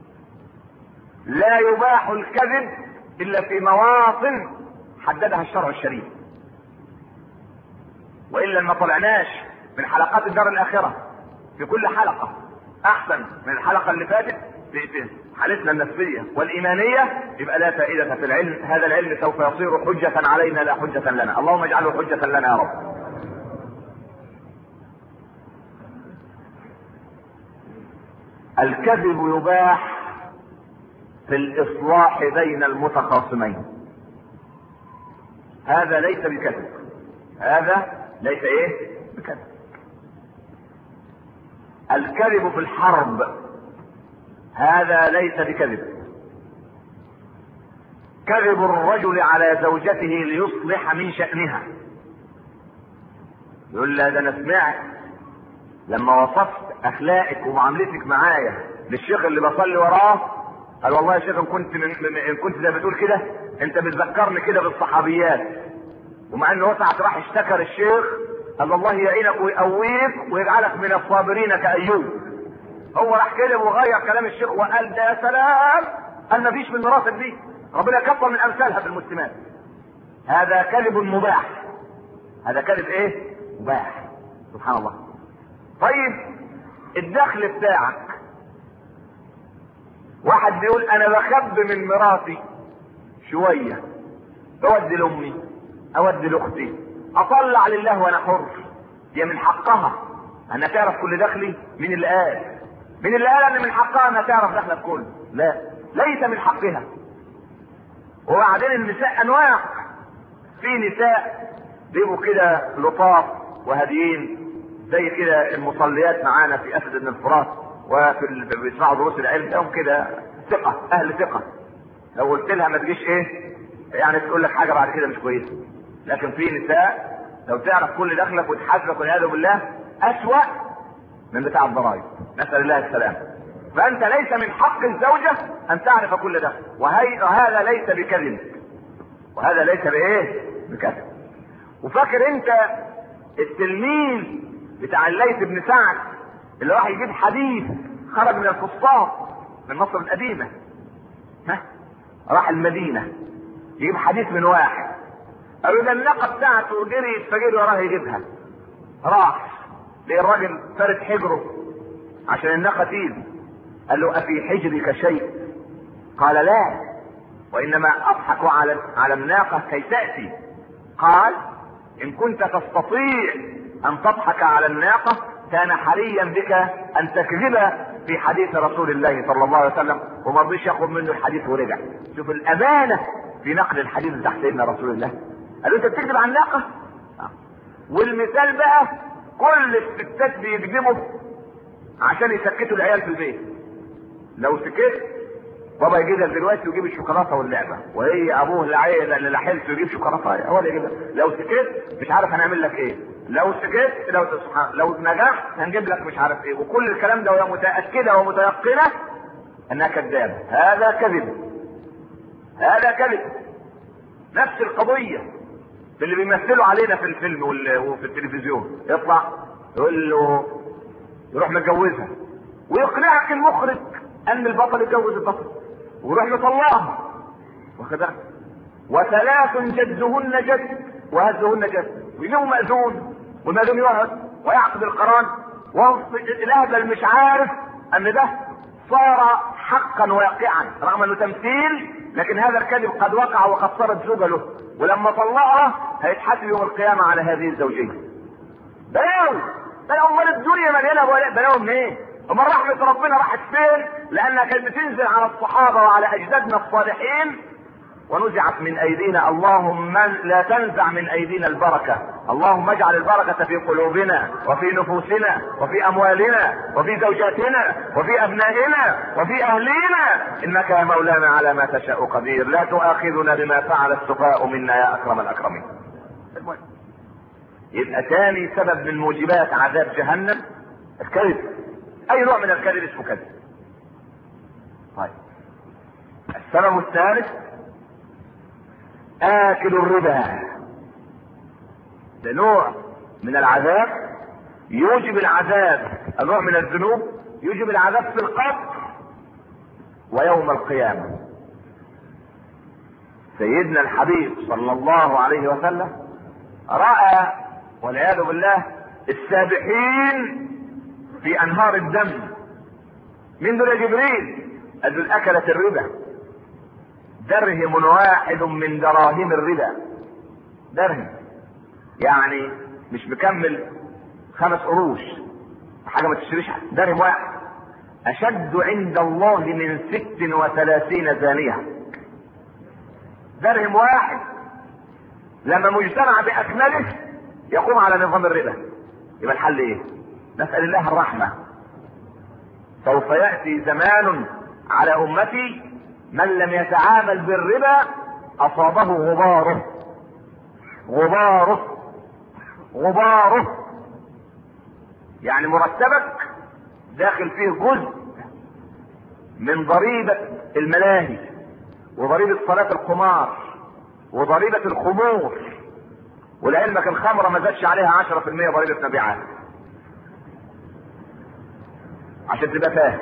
لا يباح الكذب الا في مواطن حددها الشرع الشريف. والا ما طلعناش من حلقات الدار الاخره في كل حلقه احسن من الحلقه اللي فاتت في حالتنا النفسيه والايمانيه يبقى لا فائده في العلم. هذا العلم سوف يصير حجه علينا لا حجه لنا. اللهم اجعله حجه لنا يا رب. الكذب يباح في الاصلاح بين المتخاصمين. هذا ليس بكذب. هذا ليس ايه بكذب. الكذب في الحرب هذا ليس بكذب. كذب الرجل على زوجته ليصلح من شأنها. يقول لها ده انا سمعت لما وصفت اخلاقك ومعاملتك معايا للشيخ اللي بصلي وراه قال والله يا شيخ ان كنت من ان كنت زي ما بتقول كده انت بتذكرني كده بالصحابيات. ومع انه وسعت راح اشتكى الشيخ قال الله يعينك ويقويك ويجعلك من الصابرين كأيوب. هو راح كده وغير كلام الشيخ وقال ده يا سلام قال ما فيش من مراتب دي. ربنا كفر من امثالها في المسلمات. هذا كذب مباح. هذا كذب ايه مباح. سبحان الله. طيب الدخل بتاعك واحد بيقول انا بخب من مراتي شويه اودي لامي اودي لاختي اطلع لله وانا حر. دي من حقها انها تعرف كل دخلي. مين اللي قال؟ مين اللي قال ان من حقها انها تعرف دخلك كله؟ لا ليس من حقها. وبعدين النساء انواع. في نساء بيبقوا كده لطاف وهاديين زي كده المصليات معانا في اسد بن الفرات وفي بيسمعوا دروس العلم لهم كده ثقه، اهل ثقه، لو قلت لها ما تجيش ايه يعني تقول لك حاجه بعد كده مش كويسه. لكن في نساء لو تعرف كل دخلك وتحاسبك والعياذ بالله اسوأ من بتاع الضرائب، نسال الله السلام. فانت ليس من حق الزوجه ان تعرف كل ده، وهذا ليس بكذب، وهذا ليس بايه بكذب. وفاكر انت التلميذ بتاع الليث بن سعد اللي راح يجيب حديث خرج من الفسطاط من مصر القديمه، ها راح المدينه يجيب حديث من واحد، قالوا ده الناقه بتاعته جري فجري وراه يجيبها، راح لقى الراجل فارد حجره عشان الناقه تيجي، قال له افي حجرك شيء؟ قال لا، وانما اضحك على على الناقه كي تاتي. قال ان كنت تستطيع ان تضحك على الناقه كان حريا بك ان تكذب في حديث رسول الله صلى الله عليه وسلم، وما رضيش ياخذ منه الحديث ورجع. شوف الامانه في نقل الحديث بتاع سيدنا رسول الله. قالوا انت بتكذب عن الناقه؟ والمثال بقى كل الستات بيكذبوا عشان يسكتوا العيال في البيت. لو سكت بابا يجي لك دلوقتي ويجيب الشوكولاته واللعبه، وهي ابوه العيل اللي لحلته يجيب شوكولاته هو اللي يجيبها. لو سكت مش عارف هنعمل لك ايه، لو سكت لو تصحى لو نجحت هنجيب لك مش عارف ايه، وكل الكلام ده وهي متاكده ومتيقنه انها كذابه. هذا كذب، هذا كذب. نفس القضيه اللي بيمثلوا علينا في الفيلم وفي التلفزيون، يطلع يقول له يروح متجوزها ويقنعك المخرج ان البطل يتجوز البطل ويروح يطلقها، واخد وثلاث جدهن جد وهزهن جد، ويجيبوا مأذون والمأذون يقعد ويعقد القران، والاهبل مش عارف ان ده صار حقا واقعا رغم انه تمثيل، لكن هذا الكذب قد وقع وقد صارت زوجة له، ولما طلقها هيتحاسب يوم القيامة على هذه الزوجية. بلاوي بلاوي، امال الدنيا مليانة بلاوي منين؟ ايه؟ امال رحمة ربنا راحت فين؟ لانها كانت بتنزل على الصحابة وعلى اجدادنا الصالحين ونزعت من ايدينا. اللهم لا تنزع من ايدينا البركة، اللهم اجعل البركة في قلوبنا وفي نفوسنا وفي اموالنا وفي زوجاتنا وفي ابنائنا وفي اهلينا، انك يا مولانا على ما تشاء قدير. لا تؤاخذنا بما فعل السفهاء منا يا اكرم الاكرمين. يبقى ثاني سبب من موجبات عذاب جهنم الكذب. اي نوع من الكذب اسمه كذب. طيب السبب الثالث آكل الربا. ده نوع من العذاب يوجب العذاب، النوع من الذنوب يوجب العذاب في القبر ويوم القيامة. سيدنا الحبيب صلى الله عليه وسلم رأى والعياذ بالله السابحين في أنهار الدم. من دول جبريل؟ قال أكلت الربا درهم واحد من دراهم الربا. درهم يعني مش مكمل خمس قروش، حاجه ما تشتريش، درهم واحد اشد عند الله من ست وثلاثين زانيه. درهم واحد لما مجتمع باكمله يقوم على نظام الربا، يبقى الحل ايه؟ نسال الله الرحمه. سوف ياتي زمان على امتي من لم يتعامل بالربا اصابه غباره غباره غباره يعني مرتبك داخل فيه جزء من ضريبة الملاهي وضريبة صلاة القمار وضريبة الخمور، ولعلمك الخمرة ما زادش عليها عشرة في المية ضريبة مبيعات، عشان تبقى فاهم.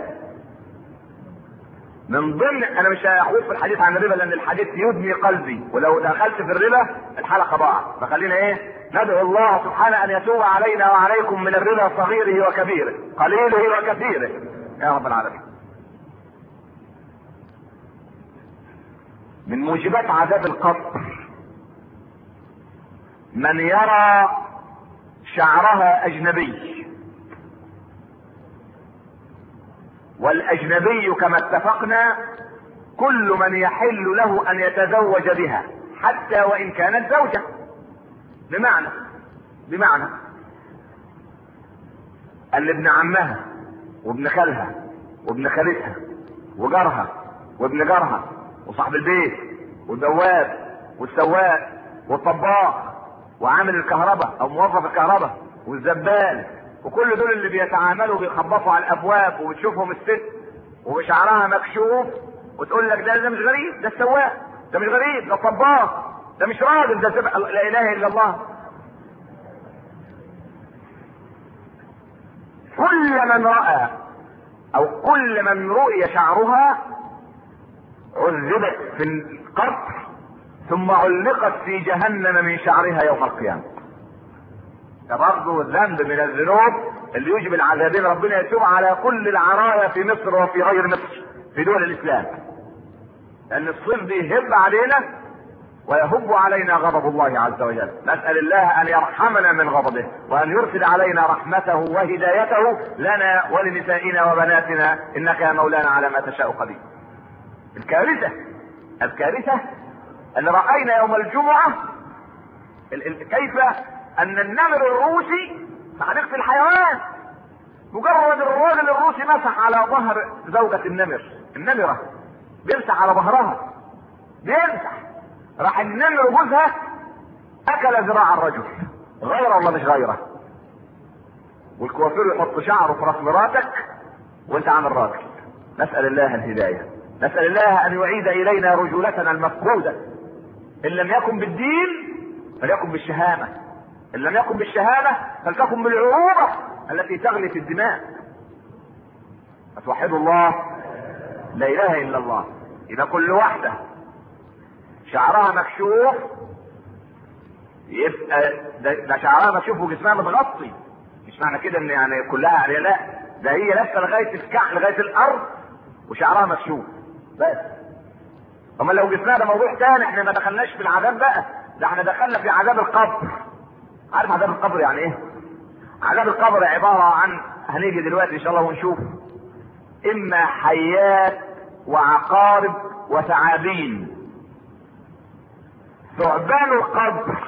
من ضمن، انا مش هاخوض في الحديث عن الربا لان الحديث يدمي قلبي، ولو دخلت في الربا الحلقه ضاعت، فخلينا ايه ندعو الله سبحانه ان يتوب علينا وعليكم من الربا صغيره وكبيره قليله وكثيره يا رب العالمين. من موجبات عذاب القبر من يرى شعرها اجنبي، والاجنبي كما اتفقنا كل من يحل له ان يتزوج بها حتى وان كانت زوجة. بمعنى بمعنى ان ابن عمها وابن خالها وابن خالتها وجارها وابن جارها وصاحب البيت والبواب والسواق والطباخ وعامل الكهرباء او موظف الكهرباء والزبال، وكل دول اللي بيتعاملوا بيخبطوا على الابواب وبتشوفهم الست وشعرها مكشوف وتقول لك ده ده مش غريب، ده السواق، ده مش غريب، ده الطباخ، ده مش راجل، ده سبع لا اله الا الله. كل من رأى او كل من رؤي شعرها عذبت في القبر ثم علقت في جهنم من شعرها يوم القيامة. ده برضه ذنب من الذنوب اللي يوجب العذابين. ربنا يتوب على كل العرايا في مصر وفي غير مصر في دول الاسلام، لان الصيف بيهب علينا ويهب علينا غضب الله عز وجل. نسأل الله ان يرحمنا من غضبه وان يرسل علينا رحمته وهدايته لنا ولنسائنا وبناتنا، انك يا مولانا على ما تشاء قدير. الكارثة الكارثة ان رأينا يوم الجمعة كيف ان النمر الروسي في حديقة الحيوان مجرد الراجل الروسي مسح على ظهر زوجة النمر، النمرة بيمسح على ظهرها بيمسح، راح النمر جوزها اكل ذراع الرجل. غيره ولا مش غيره؟ والكوافير يحط شعره في راس مراتك وانت عامل راجل. نسأل الله الهداية، نسأل الله ان يعيد الينا رجولتنا المفقودة. ان لم يكن بالدين فليكن بالشهامة، ان لم يكن بالشهامة فلتكن بالعروبة التي تغلي في الدماء. فتوحدوا الله، لا اله الا الله. اذا كل واحدة شعرها مكشوف يبقى ده, ده شعرها مكشوف وجسمها متغطي، مش معنى كده ان يعني كلها عريانة، لا، ده هي لسه لغاية الكعب لغاية الارض وشعرها مكشوف بس. اما لو جسمها ده موضوع تاني، احنا ما دخلناش في العذاب بقى، ده احنا دخلنا في عذاب القبر. عارف عذاب القبر يعني ايه؟ عذاب القبر عبارة عن، هنيجي دلوقتي ان شاء الله ونشوف، اما حيات وعقارب وثعابين. ثعبان القبر،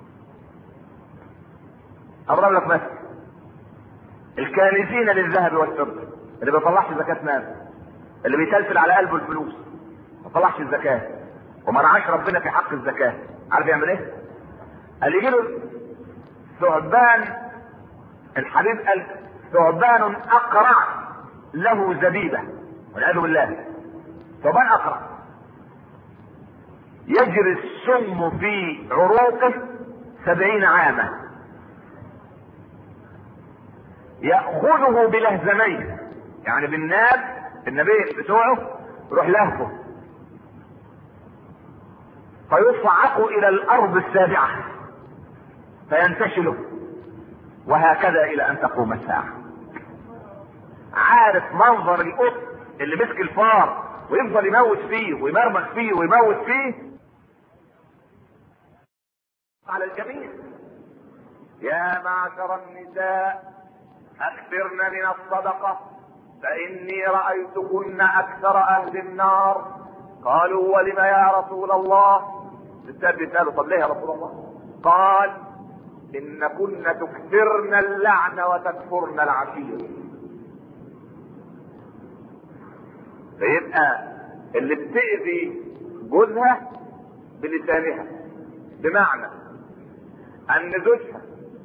اضرب لك مثل، الكانزين للذهب والفضة اللي ما بيطلعش زكاة مال، اللي بيتلفل على قلبه الفلوس ما بيطلعش الزكاة وما رعاش ربنا في حق الزكاة، عارف يعمل ايه؟ قال يجي له ثعبان، الحبيب قال ثعبان اقرع له زبيبة والعياذ بالله. ثعبان اقرع يجري السم في عروقه سبعين عاما، يأخذه بلهزمين، يعني بالناب النبي بتوعه يروح لهفه فيصعق الى الارض السابعة فينتشله، وهكذا الى ان تقوم الساعة. عارف منظر القط اللي مسك الفار ويفضل يموت فيه ويمرمغ فيه ويموت فيه على الجميع. يا معشر النساء اكثرن من الصدقة فاني رأيتكن اكثر اهل النار. قالوا ولم يا رسول الله؟ الستات بيسألوا طب ليه يا رسول الله؟ قال ان كن تكثرن اللعن وتكفرن العشير. فيبقى اللي بتأذي جوزها بلسانها، بمعنى ان زوجها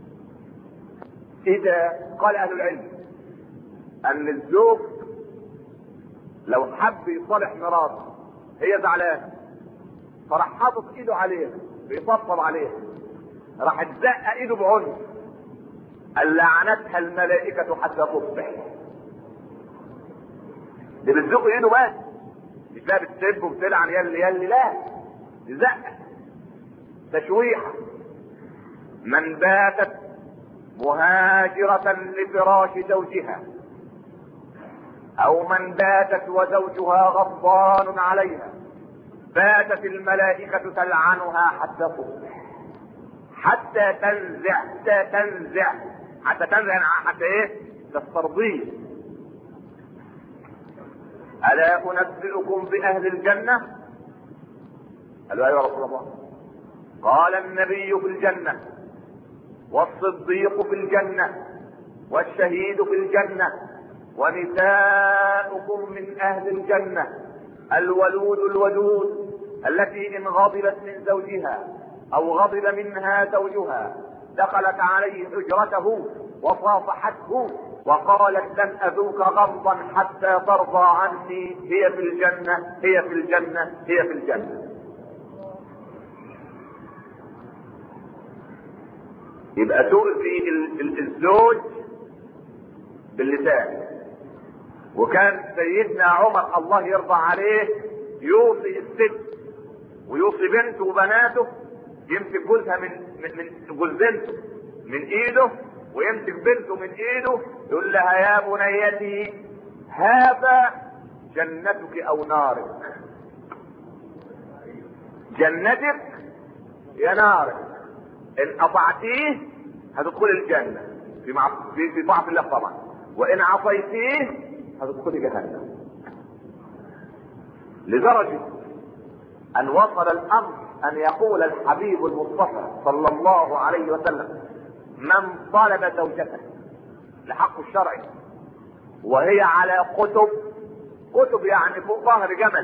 اذا قال اهل العلم ان الزوج لو حب يصالح مراته هي زعلانه فراح حاطط ايده عليها بيطبطب عليها، راح تزق ايده بعنف، قال لعنتها الملائكه حتى تصبح. دي بتزق ايده بس، مش بقى بتسب وبتلعن يلي يلي، لا، تزق تشويحه. من باتت مهاجرة لفراش زوجها او من باتت وزوجها غضبان عليها باتت الملائكة تلعنها حتى تصبح، حتى تنزع حتى تنزع حتى تنزع حتى ايه؟ تسترضيه. ألا أنبئكم بأهل الجنة؟ قالوا أيها رسول الله. قال النبي في الجنة والصديق في الجنة والشهيد في الجنة ونساؤكم من اهل الجنة الولود الودود التي ان غضبت من زوجها او غضب منها زوجها دخلت عليه حجرته وصافحته وقالت لن اذوق غضبا حتى ترضى عني، هي في الجنة هي في الجنة هي في الجنة. يبقى تؤذي الزوج باللسان. وكان سيدنا عمر الله يرضى عليه يوصي الست ويوصي بنته وبناته، يمسك جوزها من من من جوز بنته من ايده ويمسك بنته من ايده، يقول لها يا بنيتي هذا جنتك او نارك، جنتك يا نارك، ان اطعتيه هتدخل الجنة في في في طاعة الله طبعا، وان عصيتيه هتدخل جهنم. لدرجة ان وصل الامر ان يقول الحبيب المصطفى صلى الله عليه وسلم من طلب زوجته لحق الشرعي وهي على قتب، قتب يعني فوق ظهر جمل،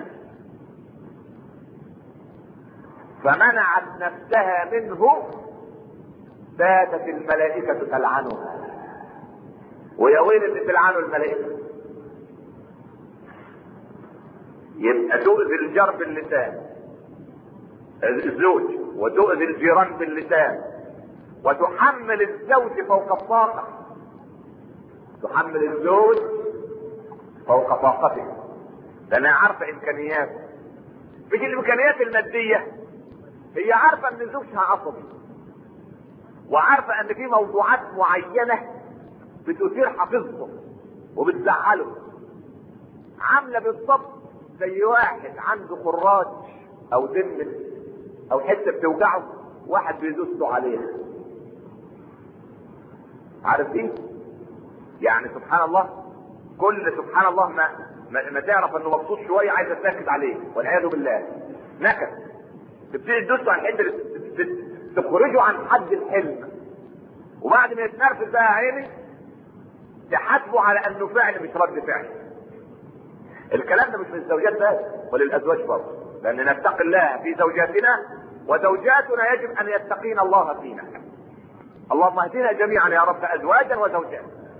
فمنعت نفسها منه باتت الملائكة تلعنها. ويا ويل اللي تلعنه الملائكة. يبقى تؤذي الجار باللسان الزوج، وتؤذي الجيران باللسان، وتحمل الزوج فوق الطاقة، تحمل الزوج فوق طاقته لأنها عارفة إمكانياته. مش الإمكانيات المادية، هي عارفة إن زوجها عصبي، وعارفة إن في موضوعات معينة بتثير حفيظته وبتزعله. عاملة بالضبط زي واحد عنده خراج أو دم أو حتة بتوجعه، واحد بيدوسه عليها. عارفين؟ يعني سبحان الله، كل سبحان الله ما ما, ما تعرف انه مبسوط شويه عايز تنكد عليه والعياذ بالله، نكد. تبتدي تدوسه عن حد تخرجه عن حد الحلم، وبعد ما يتنرفز بقى عيني تحاسبه على انه فعل مش رد فعل. الكلام ده مش للزوجات بس وللازواج برضه، لان نتقي الله في زوجاتنا وزوجاتنا يجب ان يتقين الله فينا. اللهم اهدنا جميعا يا رب ازواجا وزوجات.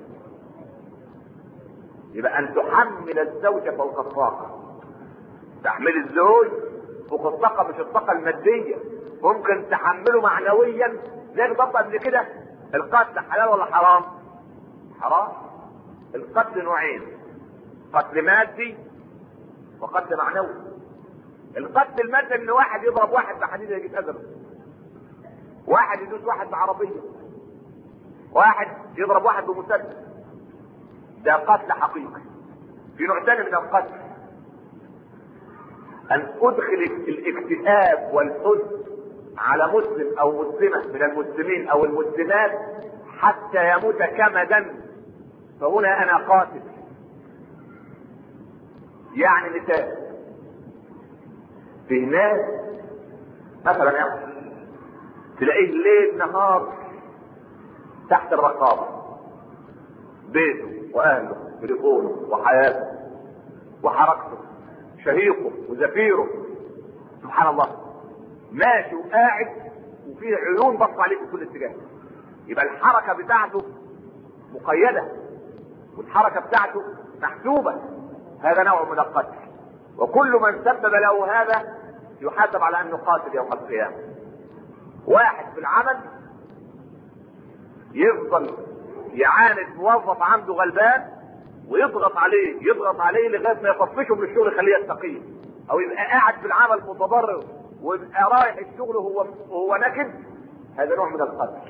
يبقى ان تحمل الزوجة فوق الطاقة. تحمل الزوج فوق الطاقة، مش الطاقة المادية، ممكن تحمله معنويا. زي بالضبط قبل كده، القتل حلال ولا حرام؟ حرام. القتل نوعين، قتل مادي وقتل معنوي. القتل المادي ان واحد يضرب واحد بحديد يجيب اجره، واحد يدوس واحد بعربيه، واحد يضرب واحد بمسدس، ده قتل حقيقي. في نوع ثاني من القتل، ان ادخل الاكتئاب والحزن على مسلم او مسلمة من المسلمين او المسلمات حتى يموت كمدا، فهنا انا قاتل. يعني مثال، في ناس مثلا يعني تلاقيه ليل نهار تحت الرقابة، بيته واهله تليفونه وحياته وحركته شهيقه وزفيره، سبحان الله، ماشي وقاعد وفيه عيون بص عليه في كل اتجاه. يبقى الحركة بتاعته مقيدة والحركة بتاعته محسوبة. هذا نوع من القتل، وكل من سبب له هذا يحاسب على انه قاتل يوم القيامة. واحد في العمل يفضل يعاند موظف عنده غلبان ويضغط عليه يضغط عليه لغايه ما يطفشه من الشغل يخليه يستقيل، او يبقى قاعد في العمل متضرر ويبقى رايح الشغل وهو وهو نكد. هذا نوع من القتل.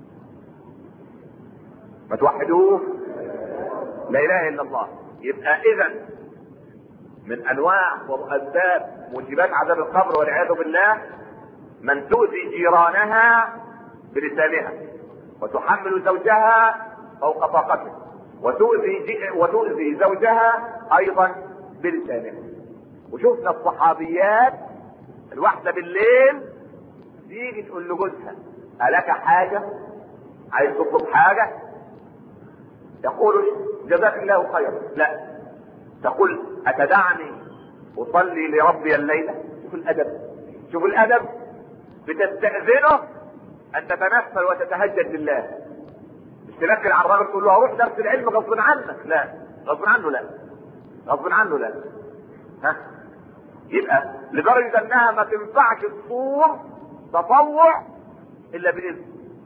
ما توحدوه، لا اله الا الله. يبقى اذا من انواع واسباب موجبات عذاب القبر والعياذ بالله من تؤذي جيرانها بلسانها، وتحمل زوجها فوق طاقته، وتؤذي وتؤذي زوجها ايضا بلسانها. وشفنا الصحابيات الواحدة بالليل تيجي تقول لجوزها: ألك حاجة؟ عايز تطلب حاجة؟ يقول جزاك الله خيرا، لا، تقول أتدعني أصلي لربي الليلة. شوف الأدب، شوف الأدب، بتستأذنه أن تتنفل وتتهجد لله، مش تنكل على الراجل تقول له أروح درس العلم غصب عنك، لا، غصب عنه لا، غصب عنه لا. ها؟ يبقى لدرجة أنها ما تنفعش تصوم تطوع إلا بإذن.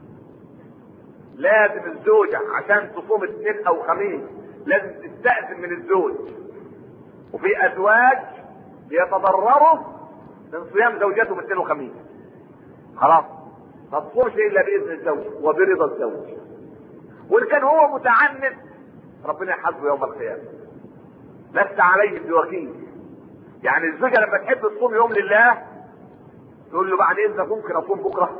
لازم الزوجة عشان تصوم اثنين أو خميس لازم تستأذن من الزوج، وفي أزواج يتضرروا من صيام زوجاتهم اثنين وخميس، خلاص ما تصومش إلا بإذن الزوج وبرضا الزوج. وإن كان هو متعنت ربنا يحاسبه يوم القيامة، لست عليه بوكيل. يعني الزوجة لما تحب تصوم يوم لله تقول له بعد إذنك ممكن أصوم بكرة؟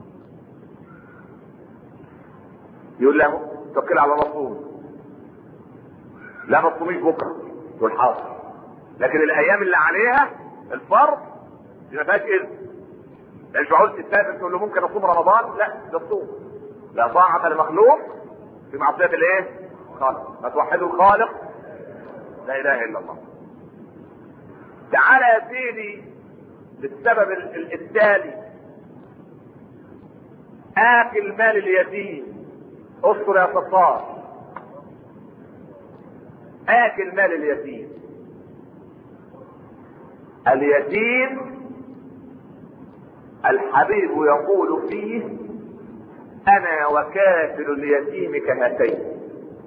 يقول له توكل على الله صوم. لا ما تصوميش بكره، تقول حاضر. لكن الايام اللي عليها الفرض دي ما فيهاش اذن. مش عاوز تستاذن تقول له ممكن اصوم رمضان، لا ده تصوم. لا طاعة لمخلوق في معصية الايه؟ خالق. ما توحدوا الخالق، لا اله الا الله. تعالى يا سيدي للسبب التالي، اكل مال اليتيم. اذكر يا ستار، اكل مال اليتيم. اليتيم الحبيب يقول فيه انا وكافل اليتيم كهاتين.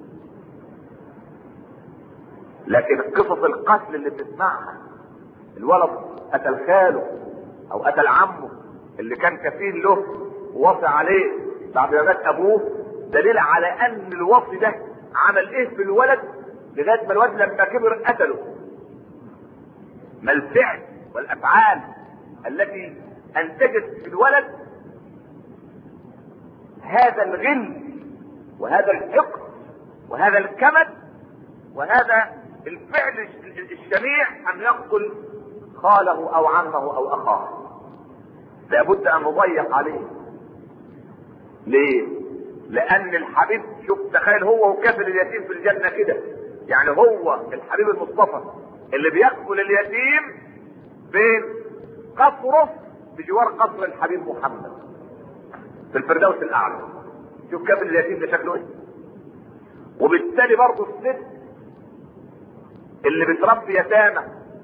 لكن قصص القتل اللي بتسمعها، الولد قتل خاله او قتل عمه اللي كان كفيل له ووصي عليه بعد ما مات ابوه، دليل على ان الوصي ده عمل ايه في الولد لغايه ما الولد لما كبر قتله. ما الفعل والافعال التي انتجت في الولد هذا الغل وهذا الحقد وهذا الكمد وهذا الفعل الشنيع ان يقتل خاله او عمه او اخاه. لابد ان نضيق عليه. ليه؟ لان الحبيب، شوف تخيل هو وكافل اليتيم في الجنة كده، يعني هو الحبيب المصطفى اللي بيكفل اليتيم بين قصره بجوار قصر الحبيب محمد في الفردوس الاعلى. شوف كافل اليتيم ده شكله ايه. وبالتالي برضه الست اللي بتربي يتامى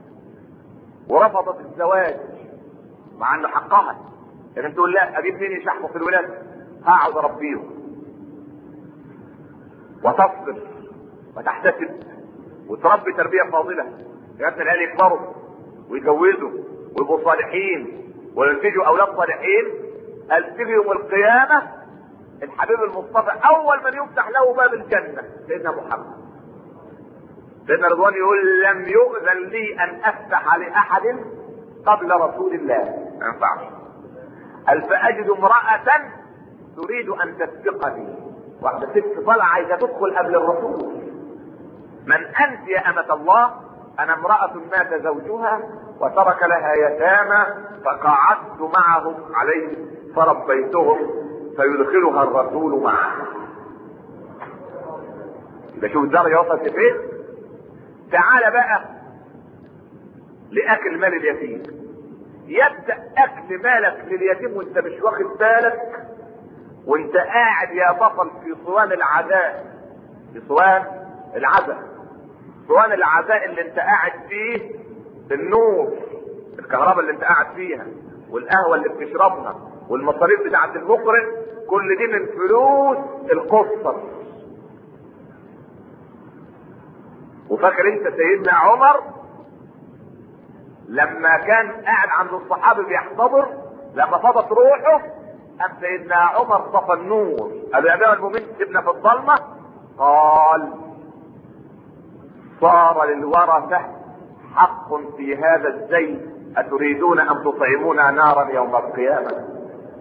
ورفضت الزواج مع انه حقها، لكن تقول لا اجيب مين يشحموا في الولاده، هقعد اربيهم، وتصبر وتحتسب وتربي تربيه فاضله لغايه ما العيال يكبروا ويجوزوا ويبقوا صالحين وينتجوا اولاد صالحين. قال تيجي يوم القيامه الحبيب المصطفى اول من يفتح له باب الجنه سيدنا محمد. سيدنا رضوان يقول لم يؤذن لي ان افتح لاحد قبل رسول الله، ما ينفعش. قال فاجد امراه تريد ان تسبقني، واحده ست طالعه عايزه تدخل قبل الرسول. من انت يا امه الله؟ انا امراه مات زوجها وترك لها يتامى فقعدت معهم عليه فربيتهم فيدخلها الرسول معه. يبقى شوف الدرجه وصلت فين. تعال بقى لاكل مال اليتيم. يبدا اكل مالك لليتيم وانت مش واخد بالك، وانت قاعد يا بطل في صوان العزاء، في صوان العزاء، صوان العزاء اللي انت قاعد فيه، النور، الكهرباء اللي انت قاعد فيها، والقهوه اللي بتشربها، والمصاريف بتاعت المقرئ، كل دي من فلوس القصه. وفاكر انت سيدنا عمر لما كان قاعد عند الصحابه بيحتضر، لما فضت روحه قام سيدنا عمر طفى النور، قال له يا امير المؤمنين سيبنا في الظلمه. قال صار للورثه حق في هذا الزيت، اتريدون ان تطعمونا نارا يوم القيامه.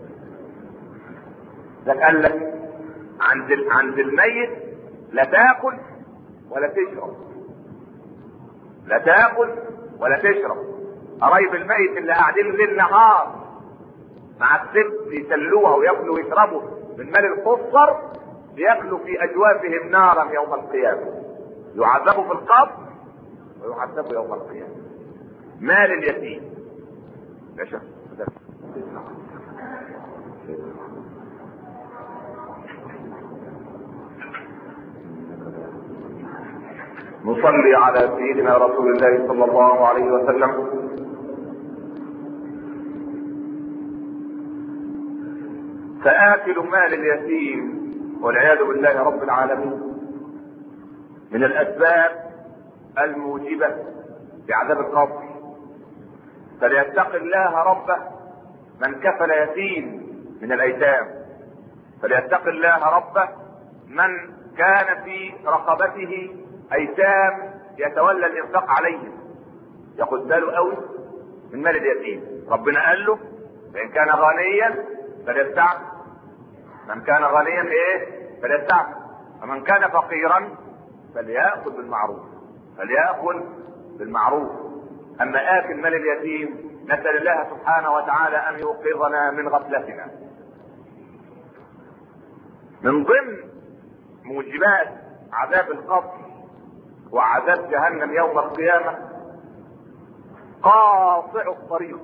ده قال لك عند عند الميت لا تاكل ولا تشرب، لا تاكل ولا تشرب. قرايب الميت اللي قاعدين ليل نهار مع الست يسلوها وياكلوا ويشربوا من مال القصر، ليأكلوا في أجوافهم نارا يوم القيامة، يعذبوا في القبر ويعذبوا يوم القيامة. مال اليتيم باشا. نصلي على سيدنا رسول الله صلى الله عليه وسلم. فآكل مال اليتيم والعياذ بالله رب العالمين من الأسباب الموجبة لعذاب القبر. فليتق الله ربه من كفل يتيم من الأيتام، فليتق الله ربه من كان في رقبته أيتام يتولى الإنفاق عليهم، ياخد باله قوي من مال اليتيم. ربنا قال له فإن كان غنيا فليستعفف، من كان غنيا ايه فليستعفف، ومن كان فقيرا فليأكل بالمعروف، فليأكل بالمعروف. أما آكل مال اليتيم نسأل الله سبحانه وتعالى أن يوقظنا من غفلتنا. من ضمن موجبات عذاب القبر وعذاب جهنم يوم القيامة قاطع الطريق.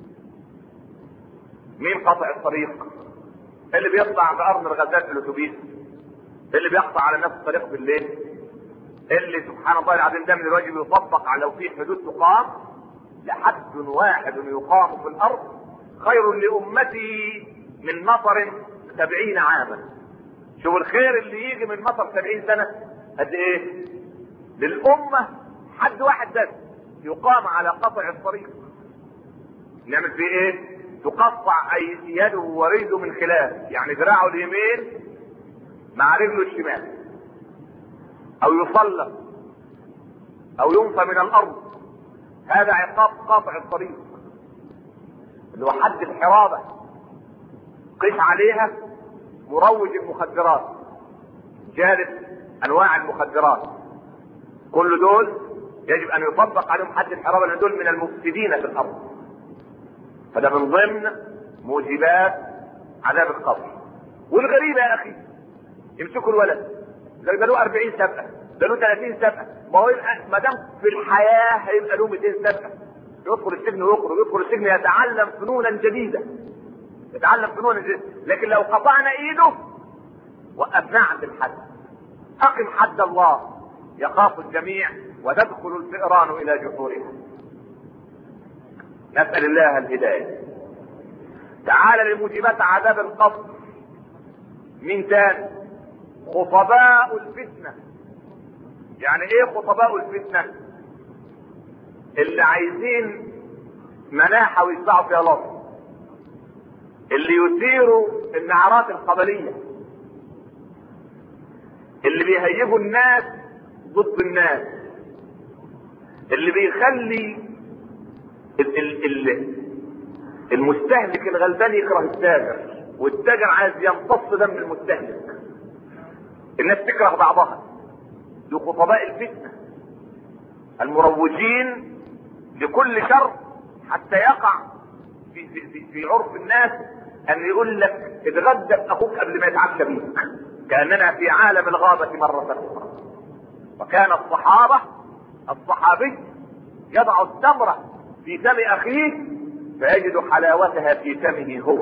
مين قاطع الطريق؟ اللي بيطلع بأرض الغزال في الأتوبيس، اللي بيقطع على نفس الطريق بالليل، اللي سبحان الله العظيم ده من الواجب يطبق على لو في حدود تقام لحد واحد يقام في الأرض خير لأمتي من مطر سبعين عاما. شوف الخير اللي يجي من مطر سبعين سنة قد ايه للأمة. حد واحد بس يقام على قطع الطريق نعمل فيه ايه؟ تقطع اي يده ورجله من خلاف، يعني ذراعه اليمين مع رجله الشمال، او يصلب او ينفى من الارض. هذا عقاب قاطع الطريق اللي هو حد الحرابة. قيس عليها مروج المخدرات، جالس انواع المخدرات، كل دول يجب ان يطبق عليهم حد الحرابة لان دول من المفسدين في الارض. فده من ضمن موجبات عذاب القبر. والغريبة يا اخي يمسكوا الولد ده له أربعين سبقة، ده له ثلاثين سبقة، ما هو ما دام في الحياة هيبقى له مئتين سبقة. يدخل السجن ويخرج، يدخل السجن يتعلم فنونا جديدة، يتعلم فنونا جديدة. لكن لو قطعنا ايده وقفناه عند الحد، اقم حد الله يخاف الجميع وتدخل الفئران الى جحورها. نسأل الله الهداية. تعال لموجبات عذاب القبر. مين تاني؟ خطباء الفتنة. يعني ايه خطباء الفتنة؟ اللي عايزين مناحة ويدفعوا فيها لطف، اللي يثيروا النعرات القبلية، اللي بيهيجوا الناس ضد الناس، اللي بيخلي ال ال المستهلك الغلبان يكره التاجر، والتاجر عايز يمتص دم المستهلك. الناس تكره بعضها. دول خطباء الفتنة المروجين لكل شر حتى يقع في, في, في, في عرف الناس ان يقول لك اتغدى اخوك قبل ما يتعشى بيك، كاننا في عالم الغابة مرة اخرى. وكان الصحابة الصحابي يضع التمرة في فم اخيه فيجد حلاوتها في فمه هو.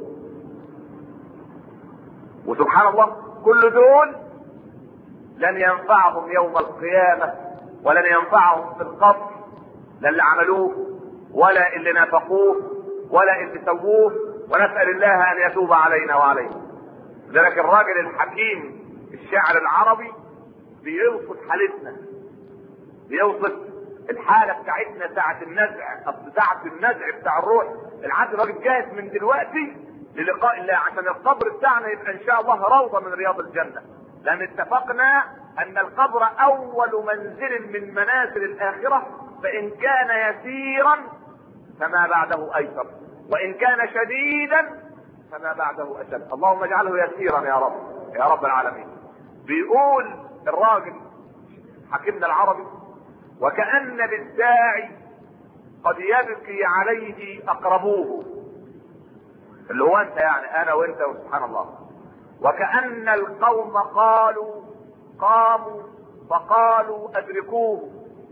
وسبحان الله كل دول لن ينفعهم يوم القيامة ولن ينفعهم في القبر، لا اللي عملوه ولا اللي نافقوه ولا اللي سووه. ونسأل الله ان يتوب علينا وعليهم. لذلك الراجل الحكيم الشاعر العربي بيوصف حالتنا، بيوصف الحالة بتاعتنا ساعة النزع، ساعة النزع بتاع الروح. العبد الراجل جاهز من دلوقتي للقاء الله عشان القبر بتاعنا يبقى ان شاء الله روضة من رياض الجنة. لان اتفقنا ان القبر اول منزل من منازل الاخرة، فان كان يسيرا فما بعده ايسر، وان كان شديدا فما بعده اشد. اللهم اجعله يسيرا يا رب يا رب العالمين. بيقول الراجل حكيمنا العربي: وكأن للداعي قد يبكي عليه اقربوه، اللي هو انت يعني انا وانت وسبحان الله. وكأن القوم قالوا قاموا فقالوا أدركوه،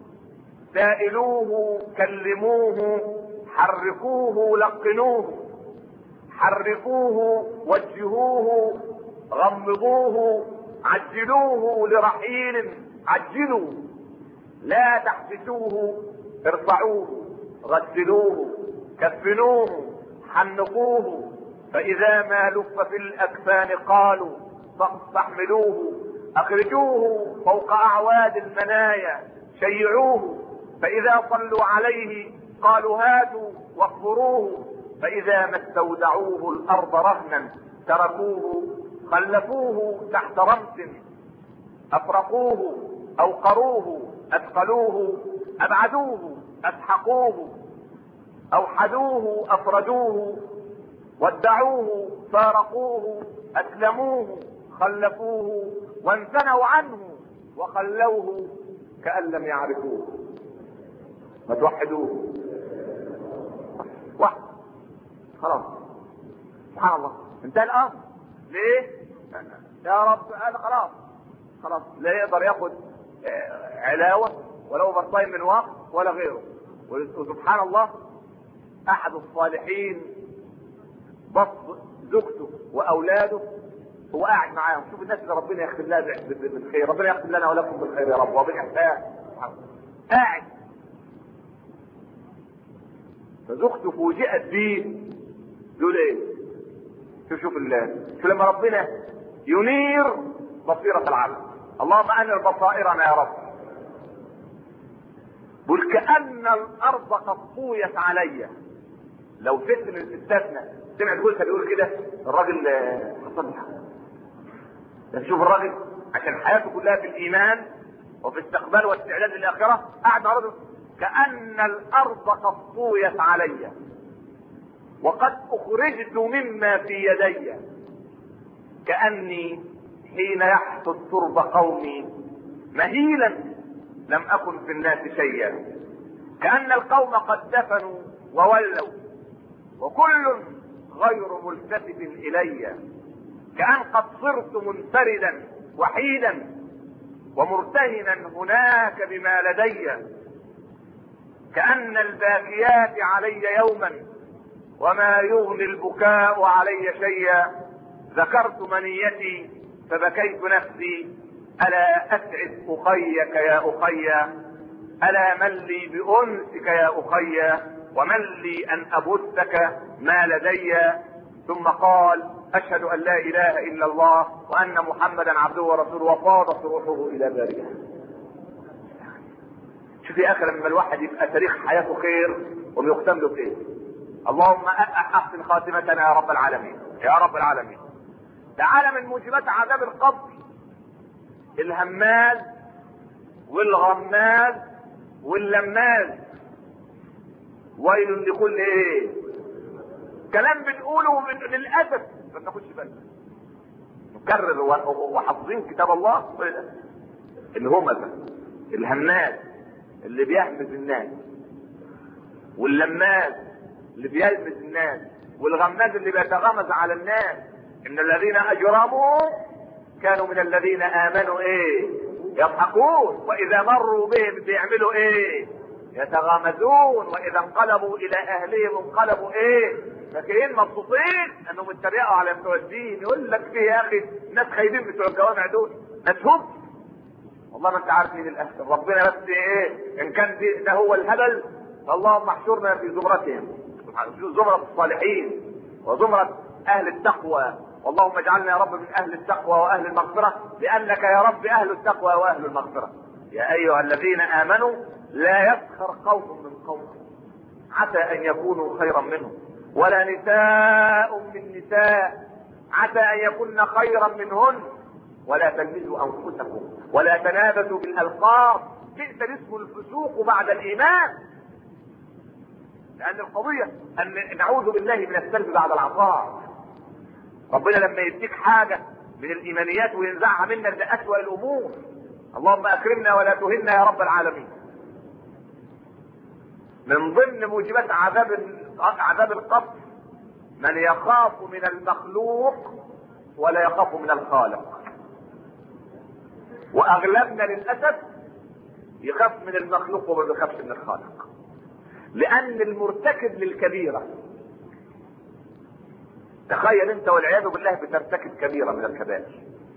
سائلوه كلموه، حركوه لقنوه، حركوه وجهوه، غمضوه، عجلوه لرحيل عجلوا، لا تحبسوه ارفعوه، غسلوه، كفنوه، حنقوه، فإذا ما لف في الأكفان قالوا فاحملوه، أخرجوه فوق أعواد المنايا، شيعوه، فإذا صلوا عليه قالوا هاتوا واقبروه، فإذا ما استودعوه الأرض رهنا تركوه، خلفوه تحت رمس، أفرقوه، أوقروه، أثقلوه، أبعدوه، أسحقوه، أوحدوه، أفرجوه، ودعوه، فارقوه، أسلموه، خلفوه، وانثنوا عنه وخلوه كأن لم يعرفوه. ما توحدوه واحد خلاص. سبحان الله، انتهى الامر. ليه؟ يا رب هذا خلاص خلاص لا يقدر ياخد علاوه ولا برطين من وقت ولا غيره. وسبحان الله، احد الصالحين بص زوجته واولاده هو قاعد معاهم. شوف الناس اللي ربنا يختم لها بالخير، ربنا يختم لنا ولكم بالخير يا رب وبالاحسان. قاعد فزوجته فوجئت بيه، يقول ايه؟ شوف شوف الله، شوف لما ربنا ينير بصيرة العبد. اللهم انر بصائرنا يا رب. قل كأن الارض قد طويت علي. لو ست من ستاتنا سمعت جوزها بيقول كده الراجل خطبها. شوف الراجل عشان حياته كلها في الايمان وفي استقبال واستعداد للاخره، قاعد مع رجل كأن الارض قد طويت علي وقد اخرجت مما في يدي، كأني حين يحث الترب قومي مهيلا لم اكن في الناس شيئا، كأن القوم قد دفنوا وولوا وكل غير ملتفت الي، كأن قد صرت منفردا وحيدا ومرتهنا هناك بما لدي، كأن الباكيات علي يوما وما يغني البكاء علي شيئا، ذكرت منيتي فبكيت نفسي، ألا أسعد أخيك يا أخي، ألا من لي بأنسك يا أخي، ومن لي أن أبثك ما لدي. ثم قال أشهد أن لا إله إلا الله وأن محمدا عبده ورسوله، وفاضت روحه إلى بارئه. شوف يا أخي لما الواحد يبقى تاريخ حياته خير ويختم له خير. اللهم أحسن خاتمتنا يا رب العالمين يا رب العالمين. تعالى من موجبات عذاب القبر الهماز والغماز واللماز. ويل لكل ايه؟ كلام بنقوله للاسف ما تاخدش بالك، نكرر وحافظين كتاب الله. الهمزه الهماز اللي بيهمز الناس، واللماز اللي بيلمز الناس، والغماز اللي بيتغمز على الناس. ان الذين اجرموا كانوا من الذين امنوا ايه؟ يضحكون، واذا مروا بهم بيعملوا ايه؟ يتغامزون، واذا انقلبوا الى اهلهم انقلبوا ايه؟ فاكرين مبسوطين انهم اتريقوا على بتوع الدين. يقول لك ايه يا اخي ناس خايبين بتوع الجوامع دول، مشهور والله ما انت عارف مين الاهل. ربنا بس ايه ان كان دي ده هو الهبل، فاللهم احشرنا في زمرتهم، زمرة الصالحين وزمرة اهل التقوى. اللهم اجعلنا يا رب من اهل التقوى واهل المغفرة، لانك يا رب اهل التقوى واهل المغفرة. يا ايها الذين امنوا لا يسخر قوم من قوم عسى ان يكونوا خيرا منهم، ولا نساء من نساء عسى ان يكن خيرا منهن، ولا تلمزوا انفسكم ولا تنابزوا بالالقاب، بئس الاسم الفسوق بعد الايمان. لان القضية ان نعوذ بالله من السلب بعد العطاء. ربنا لما يديك حاجة من الايمانيات وينزعها منك ده اسوأ الامور. اللهم اكرمنا ولا تهنا يا رب العالمين. من ضمن موجبات عذاب عذاب القبر من يخاف من المخلوق ولا يخاف من الخالق. واغلبنا للاسف يخاف من المخلوق وما بيخافش من الخالق، لان المرتكب للكبيرة، تخيل انت والعياذ بالله بترتكب كبيرة من الكبائر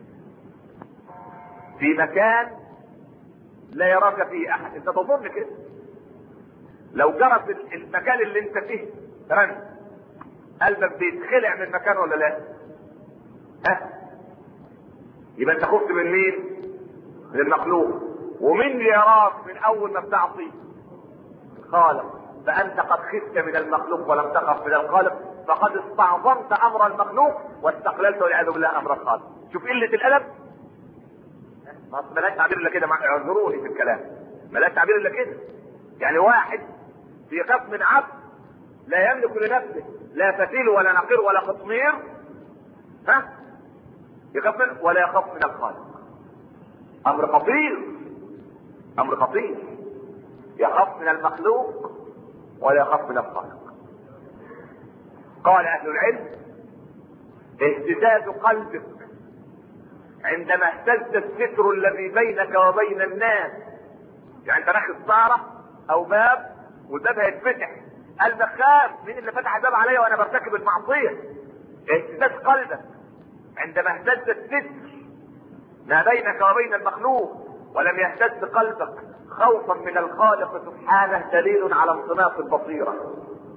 في مكان لا يراك فيه احد، انت تظن كده. لو جرت المكان اللي انت فيه رن، قلبك بيتخلع من مكانه ولا لا؟ ها؟ يبقى انت خفت من مين؟ من المخلوق. ومين يراك من اول ما بتعصي؟ الخالق. فانت قد خفت من المخلوق ولم تخف من الخالق، فقد استعظمت امر المخلوق واستقللت والعياذ بالله امر الخالق. شوف قله الادب. ما بلاش تعبير الا كده، اعذروني في الكلام، بلاش تعبير الا كده. يعني واحد بيخاف من عبد لا يملك لنفسه لا فتيل ولا نقير ولا قطمير، ها؟ يخاف منه ولا يخاف من الخالق. امر خطير، امر خطير. يخاف من المخلوق ولا يخاف من الخالق. قال اهل العلم: اهتزاز قلبك عندما اهتز الستر الذي بينك وبين الناس. يعني انت داخل سارة او باب والباب هيتفتح، قلبك خاف، مين اللي فتح الباب عليا وانا برتكب المعصية؟ اهتزاز قلبك عندما اهتز الستر ما بينك وبين المخلوق ولم يهتز قلبك خوفا من الخالق سبحانه، دليل على انطلاق البصيرة.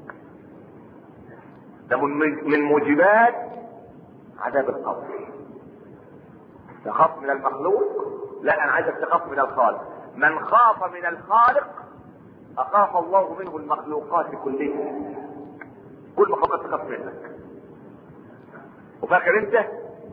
ده من موجبات عذاب القبر. تخاف من المخلوق؟ لا، انا عايزك تخاف من الخالق. من خاف من الخالق اخاف الله منه المخلوقات كلها. كل مخلوقات تخاف منك. وفاكر انت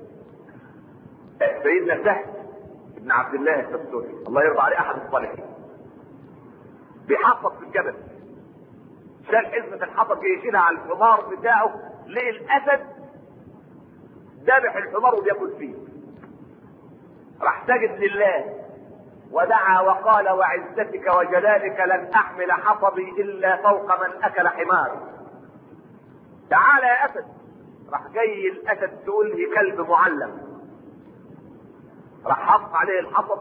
سيدنا سهل بن عبد الله الدستوري الله يرضى عليه، احد الصالحين، بيحفظ في الجبل، شال حزمة الحطب يشيلها على الحمار بتاعه، لقي الاسد ذابح الحمار وبياكل فيه. راح سجد لله ودعا وقال: وعزتك وجلالك لن احمل حطبي الا فوق من اكل حماري. تعال يا اسد. راح جاي الاسد تقول لي كلب معلم، راح حط عليه الحطب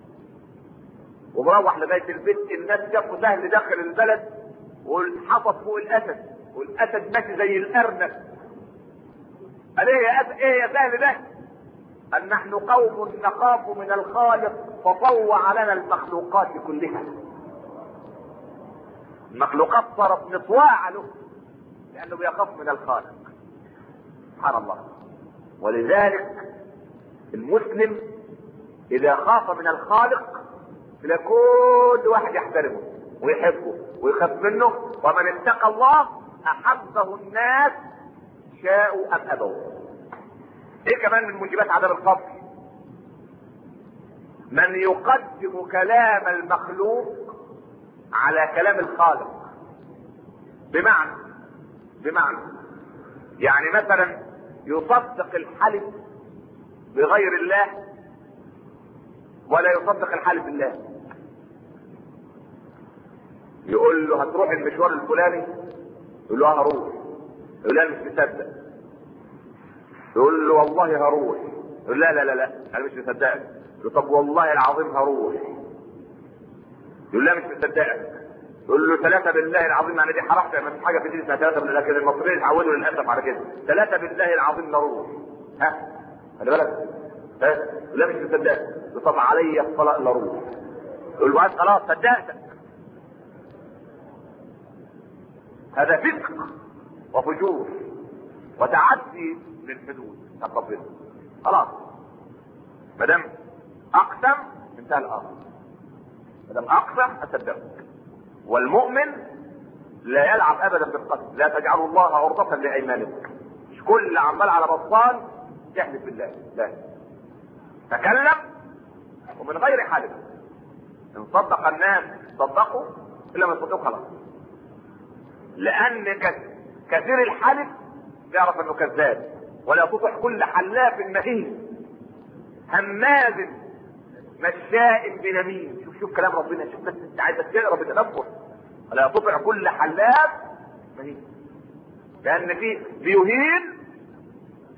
ومروح لغايه البيت. الناس شافوا سهل داخل البلد والحطب فوق الاسد، والاسد ماشي زي الارنب. قال: ايه يا اسد، ايه يا سهل ده؟ قال: نحن قوم نخاف من الخالق فطوع لنا المخلوقات كلها. المخلوقات صارت مطواعه له لانه بيخاف من الخالق. سبحان الله. ولذلك المسلم اذا خاف من الخالق تلاقي كل واحد يحترمه ويحبه ويخاف منه. ومن اتقى الله احبه الناس شاءوا ام ابوا. ايه كمان من موجبات عذاب القبر؟ من يقدم كلام المخلوق على كلام الخالق. بمعنى بمعنى يعني مثلا يصدق الحلف بغير الله ولا يصدق الحلف بالله. يقول له: هتروح المشوار الفلاني؟ يقول له: هروح. يقول له: مش مصدق. يقول له: والله هروح. يقول: لا لا لا لا انا مش مصدقك. يقول: طب والله العظيم هروح. يقول: لا مش مصدقك. يقول له: ثلاثة بالله العظيم. يعني دي حرام، ما فيش حاجة في دي اسمها ثلاثة بالله، لكن المصريين اتعودوا للأسف على كده. ثلاثة بالله العظيم نروح. ها؟ خلي بالك. ها؟ لا مش مصدقك. يقول: طب علي الصلاة الا اروح. يقول له: خلاص صدقتك. هذا فسق وفجور وتعدي للحدود. تقبل خلاص. ما دام اقسم انتهى الامر. ما دام اقسم اصدقك. والمؤمن لا يلعب ابدا بالقسم. لا تجعلوا الله عرضة لايمانكم. مش كل عمال على بطال يحلف بالله. لا، تكلم ومن غير حلف. ان صدق الناس صدقوا، الا ما صدقوا خلاص. لان كثير الحلف يعرف انه كذاب. ولا تطع كل حلاف مهين هماز مشاء بنميم. شوف شوف كلام ربنا. شوف بس انت عايز تقرا بتدبر. ولا تطع كل حلاف مهين، لان في بيهين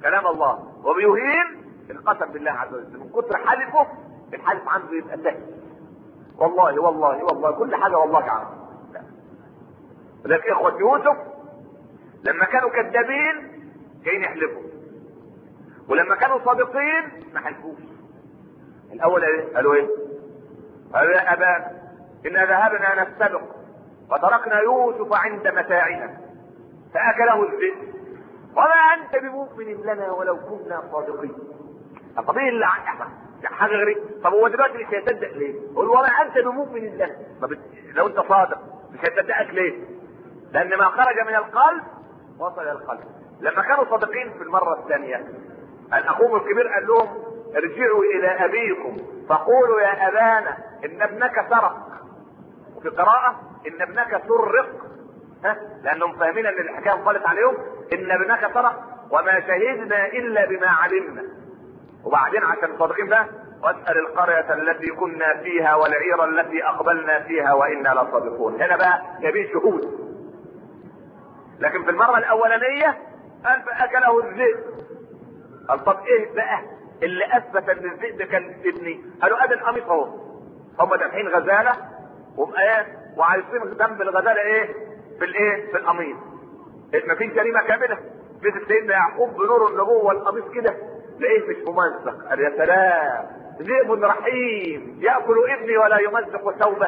كلام الله وبيهين القسم بالله عز وجل. من كتر حلفه الحلف عنده يبقى سهل. والله والله والله كل حاجه والله عنه. لكن اخوة يوسف لما كانوا كذابين جايين يحلفوا، ولما كانوا صادقين ما حلفوش. الاول ايه؟ قالوا ايه؟ قالوا يا ابانا انا ذهبنا نستبق وتركنا يوسف عند متاعنا فاكله الذئب وما انت بمؤمن لنا ولو كنا صادقين. طب ايه اللي حاجه غريب؟ طب هو دلوقتي مش هيصدق ليه؟ قول وما انت بمؤمن لنا. طب لو انت صادق مش هيصدقك ليه؟ لان ما خرج من القلب وصل الى القلب. لما كانوا صادقين في المره الثانيه قال اخوهم الكبير قال لهم ارجعوا الى ابيكم فقولوا يا ابانا ان ابنك سرق، وفي قراءه ان ابنك سرق، ها لانهم فاهمين ان الحكايه انطلت عليهم ان ابنك سرق وما شهدنا الا بما علمنا. وبعدين عشان صادقين بقى واسال القريه التي كنا فيها والعير التي اقبلنا فيها وانا لصادقون. هنا بقى جايبين شهود. لكن في المره الاولانيه قال فاكله الذئب. قال طب ايه بقى اللي اثبت ان الذئب كان ابني؟ قالوا ادي القميص اهو. هم دافعين غزاله وبقى وعايزين ذنب الغزاله ايه؟ في الايه؟ في القميص. مفيش جريمه كامله. مثل سيدنا يعقوب بنور النبوه والقميص كده لقيه مش ممزق. قال يا سلام ذئب رحيم ياكل ابني ولا يمزق ثوبه.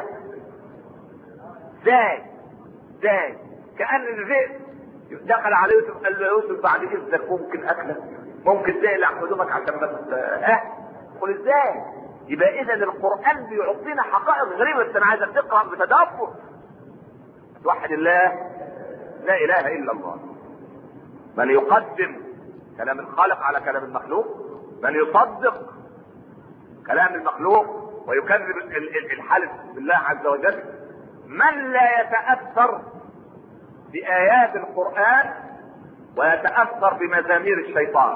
ازاي؟ ازاي؟ كأن الذئب دخل على يوسف قال له يوسف بعد اذنك ممكن اكلك؟ ممكن تقلع هدومك عشان ما اه قول ازاي؟ يبقى اذا القرآن بيعطينا حقائق غريبة. بس انا عايزك تقرأ بتدبر. توحد الله لا اله الا الله. من يقدم كلام الخالق على كلام المخلوق، من يصدق كلام المخلوق ويكذب الحلف بالله عز وجل، من لا يتأثر بآيات القرآن ويتأثر بمزامير الشيطان.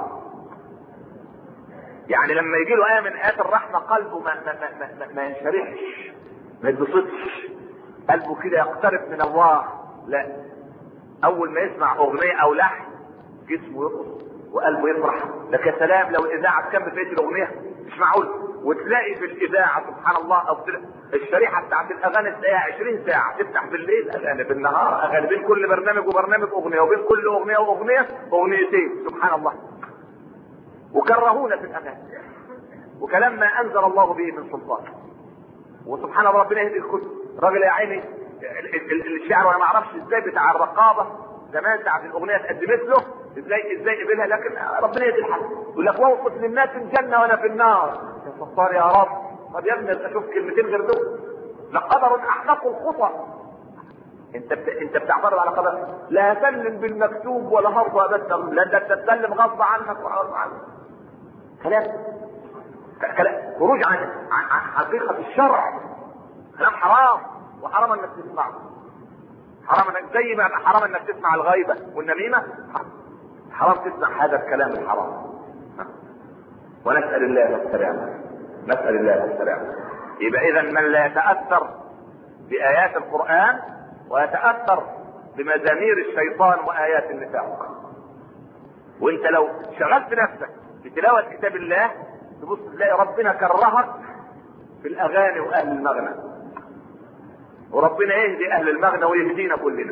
يعني لما يجي له آية من آيات الرحمة قلبه ما, ما, ما, ما, ما ينشرحش، ما يتبسطش، قلبه كده يقترب من الله. لا، أول ما يسمع أغنية أو لحن جسمه يرقص وقلبه يفرح. لك يا سلام لو الإذاعة تكمل بقية الأغنية مش معقول. وتلاقي في الإذاعة سبحان الله أو الشريحة بتاعت الأغاني تلاقيها عشرين ساعة، تفتح بالليل أغاني، بالنهار أغاني، بين كل برنامج وبرنامج أغنية، وبين كل أغنية وأغنية أغنيتين. سبحان الله. وكرهونا في الأغاني وكلام ما أنزل الله به من سلطان. وسبحان الله ربنا يهدي الكل. راجل يا عيني الشعر وانا ما اعرفش ازاي بتاع الرقابه زمان ساعه الاغنيه اتقدمت له ازاي ازاي قبلها، لكن ربنا يهدي الحال. يقول لك واوصف للناس الجنه وانا في النار. يا ستار يا رب. طب يا ابني اشوف كلمتين غير دول. لقدر احلق الخطى. انت بت... انت بتعترض على قدر. لا سلم بالمكتوب ولا هرب ابدا. لا انت تتكلم غصب عنك وغصب عنك. كلام كلام خروج عن عن حقيقه الشرع. كلام حرام وحرام انك تسمعه. حرام انك زي ما حرام انك تسمع الغيبه والنميمه، حرام تسمع هذا الكلام الحرام. ونسال الله السلامه. نسال الله السلامه. يبقى اذا من لا يتاثر بايات القران ويتاثر بمزامير الشيطان وايات النفاق. وانت لو شغلت نفسك بتلاوه كتاب الله تبص تلاقي ربنا كرهك في الاغاني واهل المغنى. وربنا يهدي اهل المغنى ويهدينا كلنا.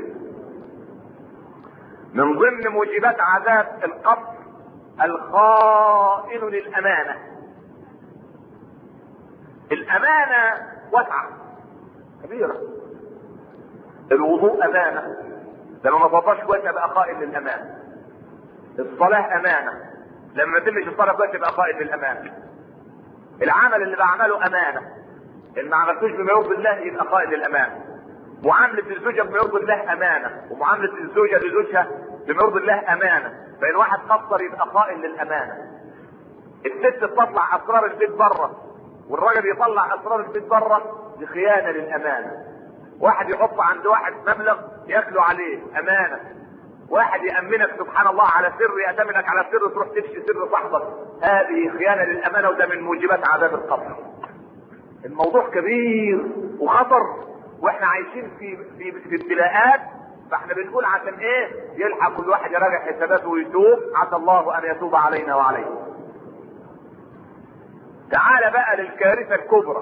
من ضمن موجبات عذاب القبر الخائن للامانه. الامانه واسعه كبيره. الوضوء امانه، لما ما توضاش كويس يبقى خائن للامانه. الصلاه امانه، لما ما تمش الصلاه كويس يبقى خائن للامانه. العمل اللي بعمله امانه، اللي ما عملتوش بما يرضي الله يبقى خائن للامانه. معامله الزوجه بما يرضي الله امانه، ومعامله الزوجه لزوجها بما يرضي الله امانه. فان واحد قصر يبقى خائن للامانه. الست تطلع اسرار البيت بره والراجل يطلع اسرار البيت بره، دي خيانه للامانه. واحد يحط عند واحد مبلغ ياكله عليه امانه. واحد يامنك سبحان الله على سر، يأتمنك على سر تروح تفشي سر صاحبك، هذه خيانه للامانه، وده من موجبات عذاب القبر. الموضوع كبير وخطر، واحنا عايشين في في في ابتلاءات فاحنا بنقول عشان ايه؟ يلحق كل واحد يراجع حساباته ويتوب، عسى الله ان يتوب علينا وعليكم. تعال بقى للكارثة الكبرى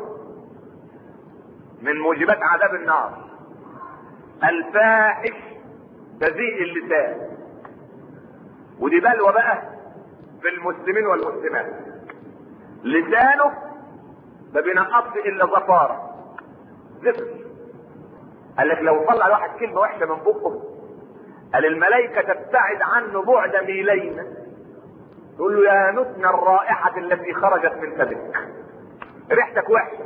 من موجبات عذاب النار، الفاحش بذيء اللسان. ودي بلوى بقى في المسلمين والمسلمات. لسانه ما بينقصش الا زفارة زفر. قال لك لو طلع الواحد كلمة وحشة من بقه، قال الملائكة تبتعد عنه بعد ميلين، تقول له يا نتن الرائحة التي خرجت من فمك، ريحتك وحشة.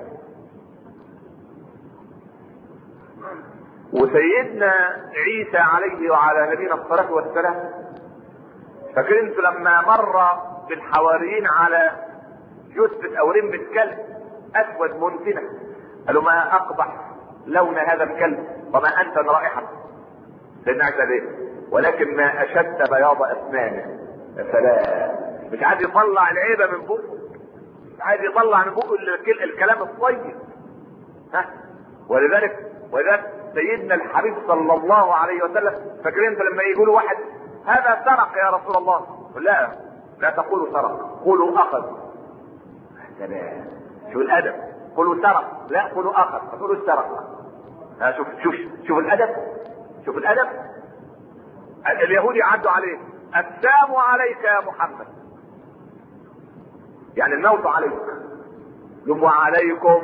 وسيدنا عيسى عليه وعلى نبينا الصلاة والسلام، فاكرين انتوا لما مر بالحواريين على جثة او رمة كلب اسود منتنة، قالوا ما اقبح لون هذا الكلب وما انت رائحة. سيدنا عيسى ليه؟ ولكن ما اشد بياض اسنانه. يا سلام، مش عايز يطلع العيبة من بقه، مش عايز يطلع من بقه الكلام الطيب. ها، ولذلك ولذلك سيدنا الحبيب صلى الله عليه وسلم، فاكرين انت لما يقولوا واحد هذا سرق يا رسول الله، لا لا تقولوا سرق، قولوا اخذ. سلام، شو الادب، قولوا سرق، لا قولوا اخذ، قولوا سرق. ها، شوف شوف شوف الادب، شوف الادب. اليهود يعدوا عليه السلام عليك يا محمد، يعني الموت عليك. يقول وعليكم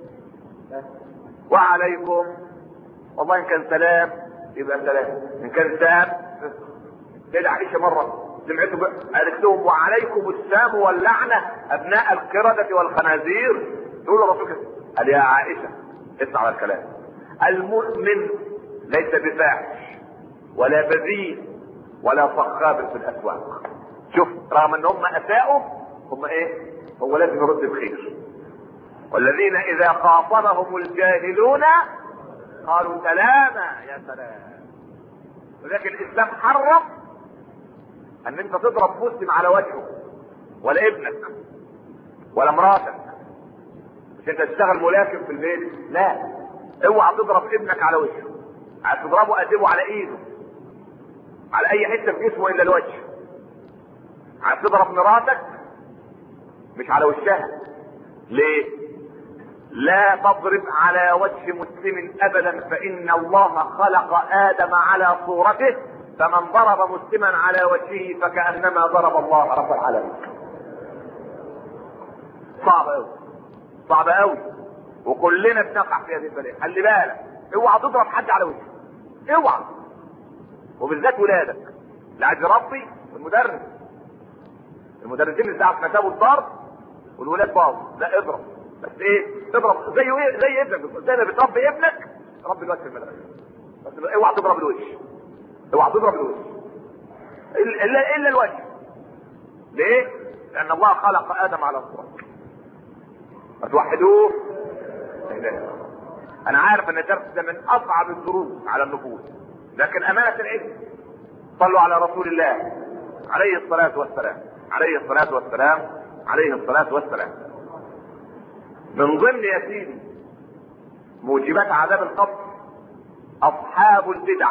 وعليكم، والله ان كان سلام يبقى سلام، ان كان سام. سيدة عائشة مرة سمعته قالت لهم وعليكم السام واللعنة ابناء القردة والخنازير. تقول الرسول كده، قال يا عائشة اسمع على الكلام، المؤمن ليس بفاحش ولا بذيء ولا صخاب في الاسواق. شوف، رغم ان هم اساءوا، هم ايه؟ هو لازم يرد بخير. والذين اذا خاطبهم الجاهلون قالوا سلاما. يا سلام. ولكن الاسلام حرم ان انت تضرب مسلم على وجهه، ولا ابنك ولا مراتك. مش انت تشتغل ملاكم في البيت، لا، اوعى تضرب ابنك على وجهه. عايز تضربه قدمه على ايده، على اي حته في جسمه الا الوجه. عايز تضرب مراتك مش على وشها. ليه؟ لا تضرب على وجه مسلم ابدا، فان الله خلق ادم على صورته، فمن ضرب مسلما على وجهه فكانما ضرب الله رب العالمين. صعب قوي، صعب قوي، وكلنا بنقع في هذه البلاء. خلي بالك، اوعى تضرب حد على وجهه، اوعى، وبالذات ولادك. اللي عايز يربي المدرس، المدرسين اللي ساعه ما سابوا الضرب والولاد باظوا، لا اضرب، بس ايه؟ اضرب زي ايه؟ زي ابنك، زي ما بتربي ابنك ربي الوجه في المدرسه، بس اوعى تضرب الوجه، اوعى تضرب الوجه الا الا الوجه. ليه؟ لان الله خلق ادم على صورته. فتوحدوه. انا عارف ان الدرس ده من اصعب الدروس على النفوس، لكن امانه العلم. صلوا على رسول الله عليه الصلاه والسلام، عليه الصلاه والسلام، عليه الصلاه والسلام. من ضمن يا سيدي موجبات عذاب القبر اصحاب البدع.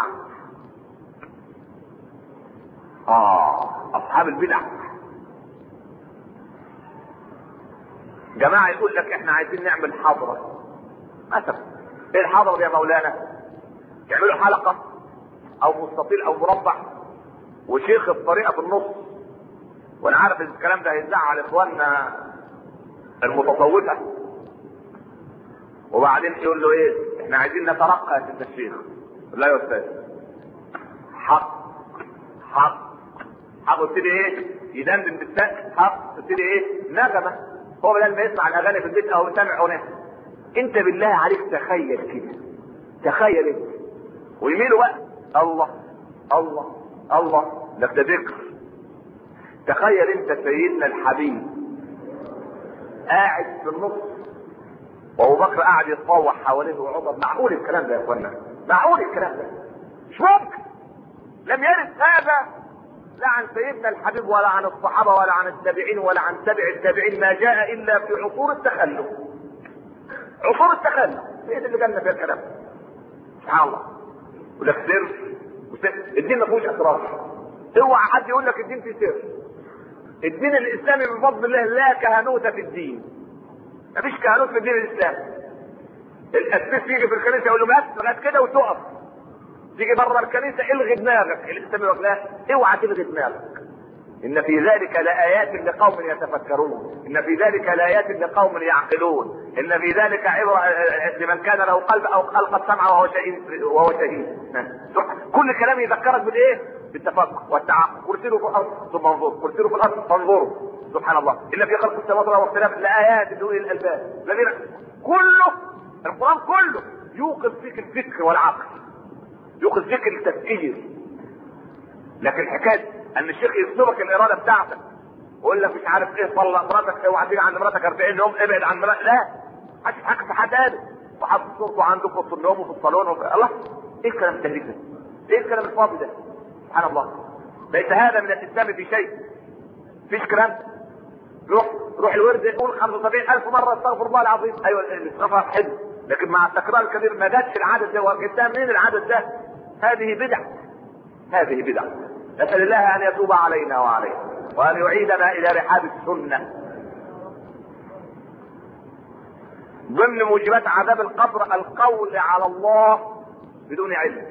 اه اصحاب البدع، جماعه يقول لك احنا عايزين نعمل حضره مثلا. ايه الحضره يا مولانا؟ يعملوا حلقه او مستطيل او مربع وشيخ الطريقه في النص. وانا عارف ان الكلام ده هيزعل اخواننا المتصوفه، وبعدين يقول له ايه؟ احنا عايزين نترقى يا سيدنا الشيخ. لا يا استاذ، حق حق حق. ابتدي ايه؟ يدندن بالسقف، حق. ابتدي ايه؟ نغمه. هو بدل ما يسمع الاغاني في البيت او سامع اغنيه، انت بالله عليك تخيل كده، تخيل انت ويميلوا بقى الله الله الله، ده ده ذكر. تخيل انت سيدنا الحبيب قاعد في النص وابو بكر قاعد يتطوح حواليه وعمر. معقول الكلام ده يا اخوانا؟ معقول الكلام ده؟ مش ممكن. لم يرد هذا لا عن سيدنا الحبيب ولا عن الصحابه ولا عن التابعين ولا عن تابع التابعين. ما جاء الا في عصور التخلف. عصور التخلف ايه اللي جالنا في الكلام؟ سبحان الله. يقول لك سر وسر. الدين ما فيهوش اسرار. اوعى حد يقول لك الدين فيه سر. الدين الاسلامي بفضل الله لا كهنوت في الدين. مفيش كهنوت في الدين الاسلامي. الاسيس يجي في الكنيسه يقول له بس لغايه كده وتقف. تيجي بره الكنيسه الغي دماغك. الاسلام يقول لا اوعى تلغي دماغك. ان في ذلك لايات لقوم يتفكرون، ان في ذلك لايات لقوم يعقلون، ان في ذلك عبره لمن كان له قلب او القى السمع وهو شهيد وهو شهيد. كل كلام يذكرك بالايه؟ بالتفكر والتعقل. قل سيروا في الارض ثم انظروا، قل سيروا في الارض فانظروا. سبحان الله. الا في خلق السماوات والارض واختلاف الايات لاولي الالباب الذين كله القران كله يوقظ فيك الفكر والعقل، يوقظ فيك التفكير. لكن حكايه ان الشيخ يسلبك الاراده بتاعتك ويقول لك مش عارف ايه طلق مراتك، اوعى تيجي عند مراتك أربعين يوم، ابعد عن مراتك، لا محدش حاجه في حد قادر وحاطط صورته عنده في النوم وفي الصالون وفي الله. ايه الكلام التهريج ده؟ ايه الكلام الفاضي ده؟ سبحان الله. ليس هذا من الاسلام في شيء. مفيش كلام. روح روح الورد يقول خمسة وسبعين ألف مره استغفر الله العظيم. ايوه الاستغفار حلو، لكن مع التكرار الكبير ما جاتش العدد ده. وجدتها منين العدد ده؟ هذه بدع، هذه بدع. نسأل الله أن يتوب علينا وعليكم وأن يعيدنا إلى رحاب السنة. ضمن موجبات عذاب القبر القول على الله بدون علم.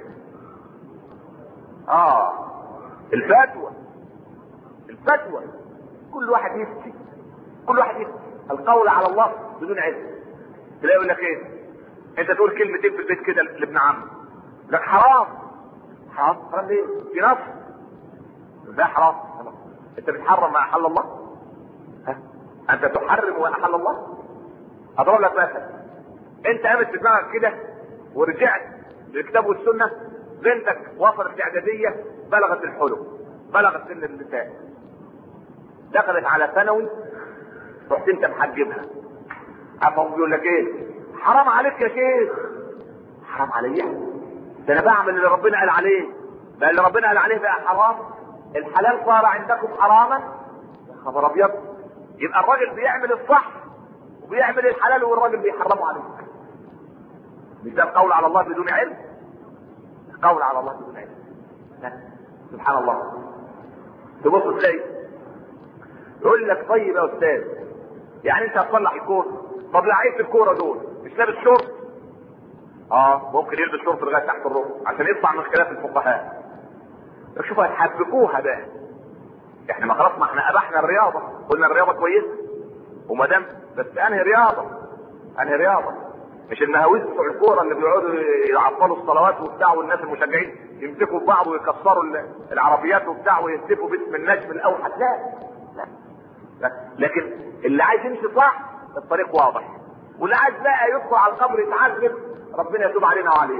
آه الفتوى الفتوى كل واحد يفتي، كل واحد يفتي. القول على الله بدون علم. تلاقي يقول لك إيه؟ أنت تقول كلمتين في البيت كده لابن عمك، لك حرام. حرام حرام ليه؟ في نص ده حرام. انت بتحرم ما احل الله؟ ها؟ انت تحرم واحل الله؟ اضرب لك مثل. انت قامت في دماغك كده ورجعت للكتاب والسنه، بنتك وصلت اعداديه بلغت الحلم، بلغت سن اللسان، دخلت على ثانوي، رحت انت محجبها. ابوك بيقول لك ايه؟ حرام عليك يا شيخ. حرام عليا؟ ده انا بعمل اللي ربنا قال عليه. بقى اللي ربنا قال عليه بقى حرام. الحلال صار عندكم حراما. يا خبر ابيض. يبقى الراجل بيعمل الصح وبيعمل الحلال والراجل بيحرمه عليك. مش ده القول على الله بدون علم؟ القول على الله بدون علم. سبحان الله. تبص تلاقي يقول لك طيب يا استاذ، يعني انت هتصلح الكوره، طب لعيبه الكوره دول مش لابس شورت؟ اه ممكن يلبس شورت لغايه تحت الركبه عشان يطلع من خلاف الفقهاء. شوف هتحبكوها بقى. احنا ما خلاص، ما احنا ابحنا الرياضه، قلنا الرياضه كويسه وما دام بس انهي رياضه؟ انهي رياضه؟ مش المهاويس بتوع الكوره اللي بيقعدوا يعطلوا الصلوات وبتاع، والناس المشجعين يمسكوا في بعض ويكسروا العربيات وبتاع ويهتفوا باسم النجم الاوحد. لا لا لا. لكن اللي عايز يمشي صح الطريق واضح، واللي عايز بقى يدخل على القبر يتعذب ربنا يتوب علينا وعليك.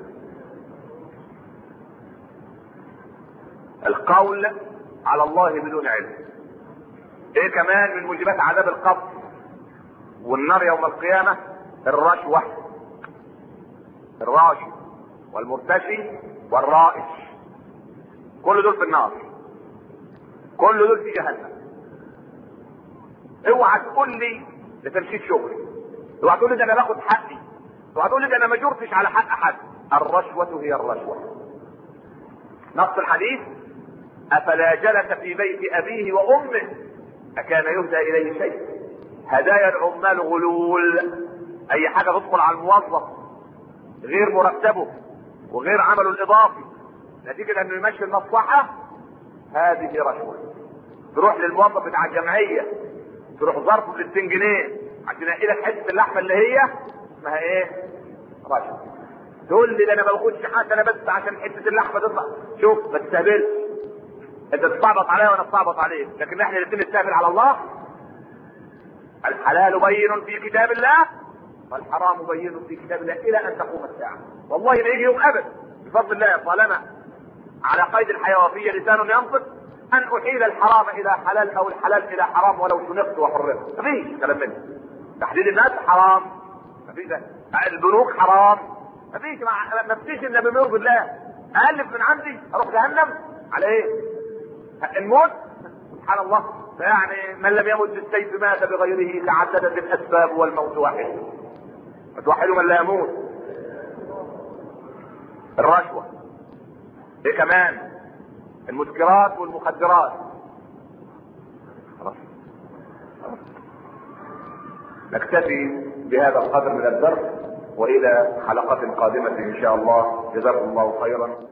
القول على الله بدون علم. ايه كمان من موجبات عذاب القبر والنار يوم القيامة؟ الرشوة. الراشي والمرتشي والرائش كل دول في النار، كل دول في جهنم. اوعى تقول لي ده تمشيت شغل، اوعى تقول لي ده انا باخد حقي، اوعى تقول لي ده انا ما جرتش على حق حد. الرشوة هي الرشوة. نص الحديث: افلا جلس في بيت ابيه وامه اكان يهدى اليه شيء. هدايا العمال غلول. اي حاجه تدخل على الموظف غير مرتبه وغير عمله الاضافي نتيجه انه يمشي المصلحه، هذه رشوه. تروح للموظف بتاع الجمعيه تروح ظرفه ب ستين جنيه عشان يلاقي لك حته اللحمه اللي هي اسمها ايه؟ رشوه. تقول لي ده انا ما باخدش حتى انا بس عشان حته اللحمه تطلع. شوف ما تستهبلش، انت تستعبط عليا وانا استعبط عليك، لكن احنا الاثنين نستهبل على الله. الحلال بين في كتاب الله والحرام بين في كتاب الله الى ان تقوم الساعه. والله لا يجي يوم ابدا بفضل الله طالما على قيد الحياه وفي لسان ينطق ان احيل الحرام الى حلال او الحلال الى حرام ولو شنقت وحرمت. مفيش كلام منه. تحديد الناس حرام، مفيش. البنوك حرام، مفيش. ما فيش الا بما يرضي الله. الف من عندي اروح جهنم على ايه؟ الموت. سبحان الله. يعني من لم يمت بالسيف مات بغيره، تعددت الاسباب والموت واحد. توحد من لا يموت. الرشوة. ايه كمان؟ المسكرات والمخدرات. خلاص نكتفي بهذا القدر من الدرس، والى حلقة قادمة ان شاء الله. جزاكم الله خيرا.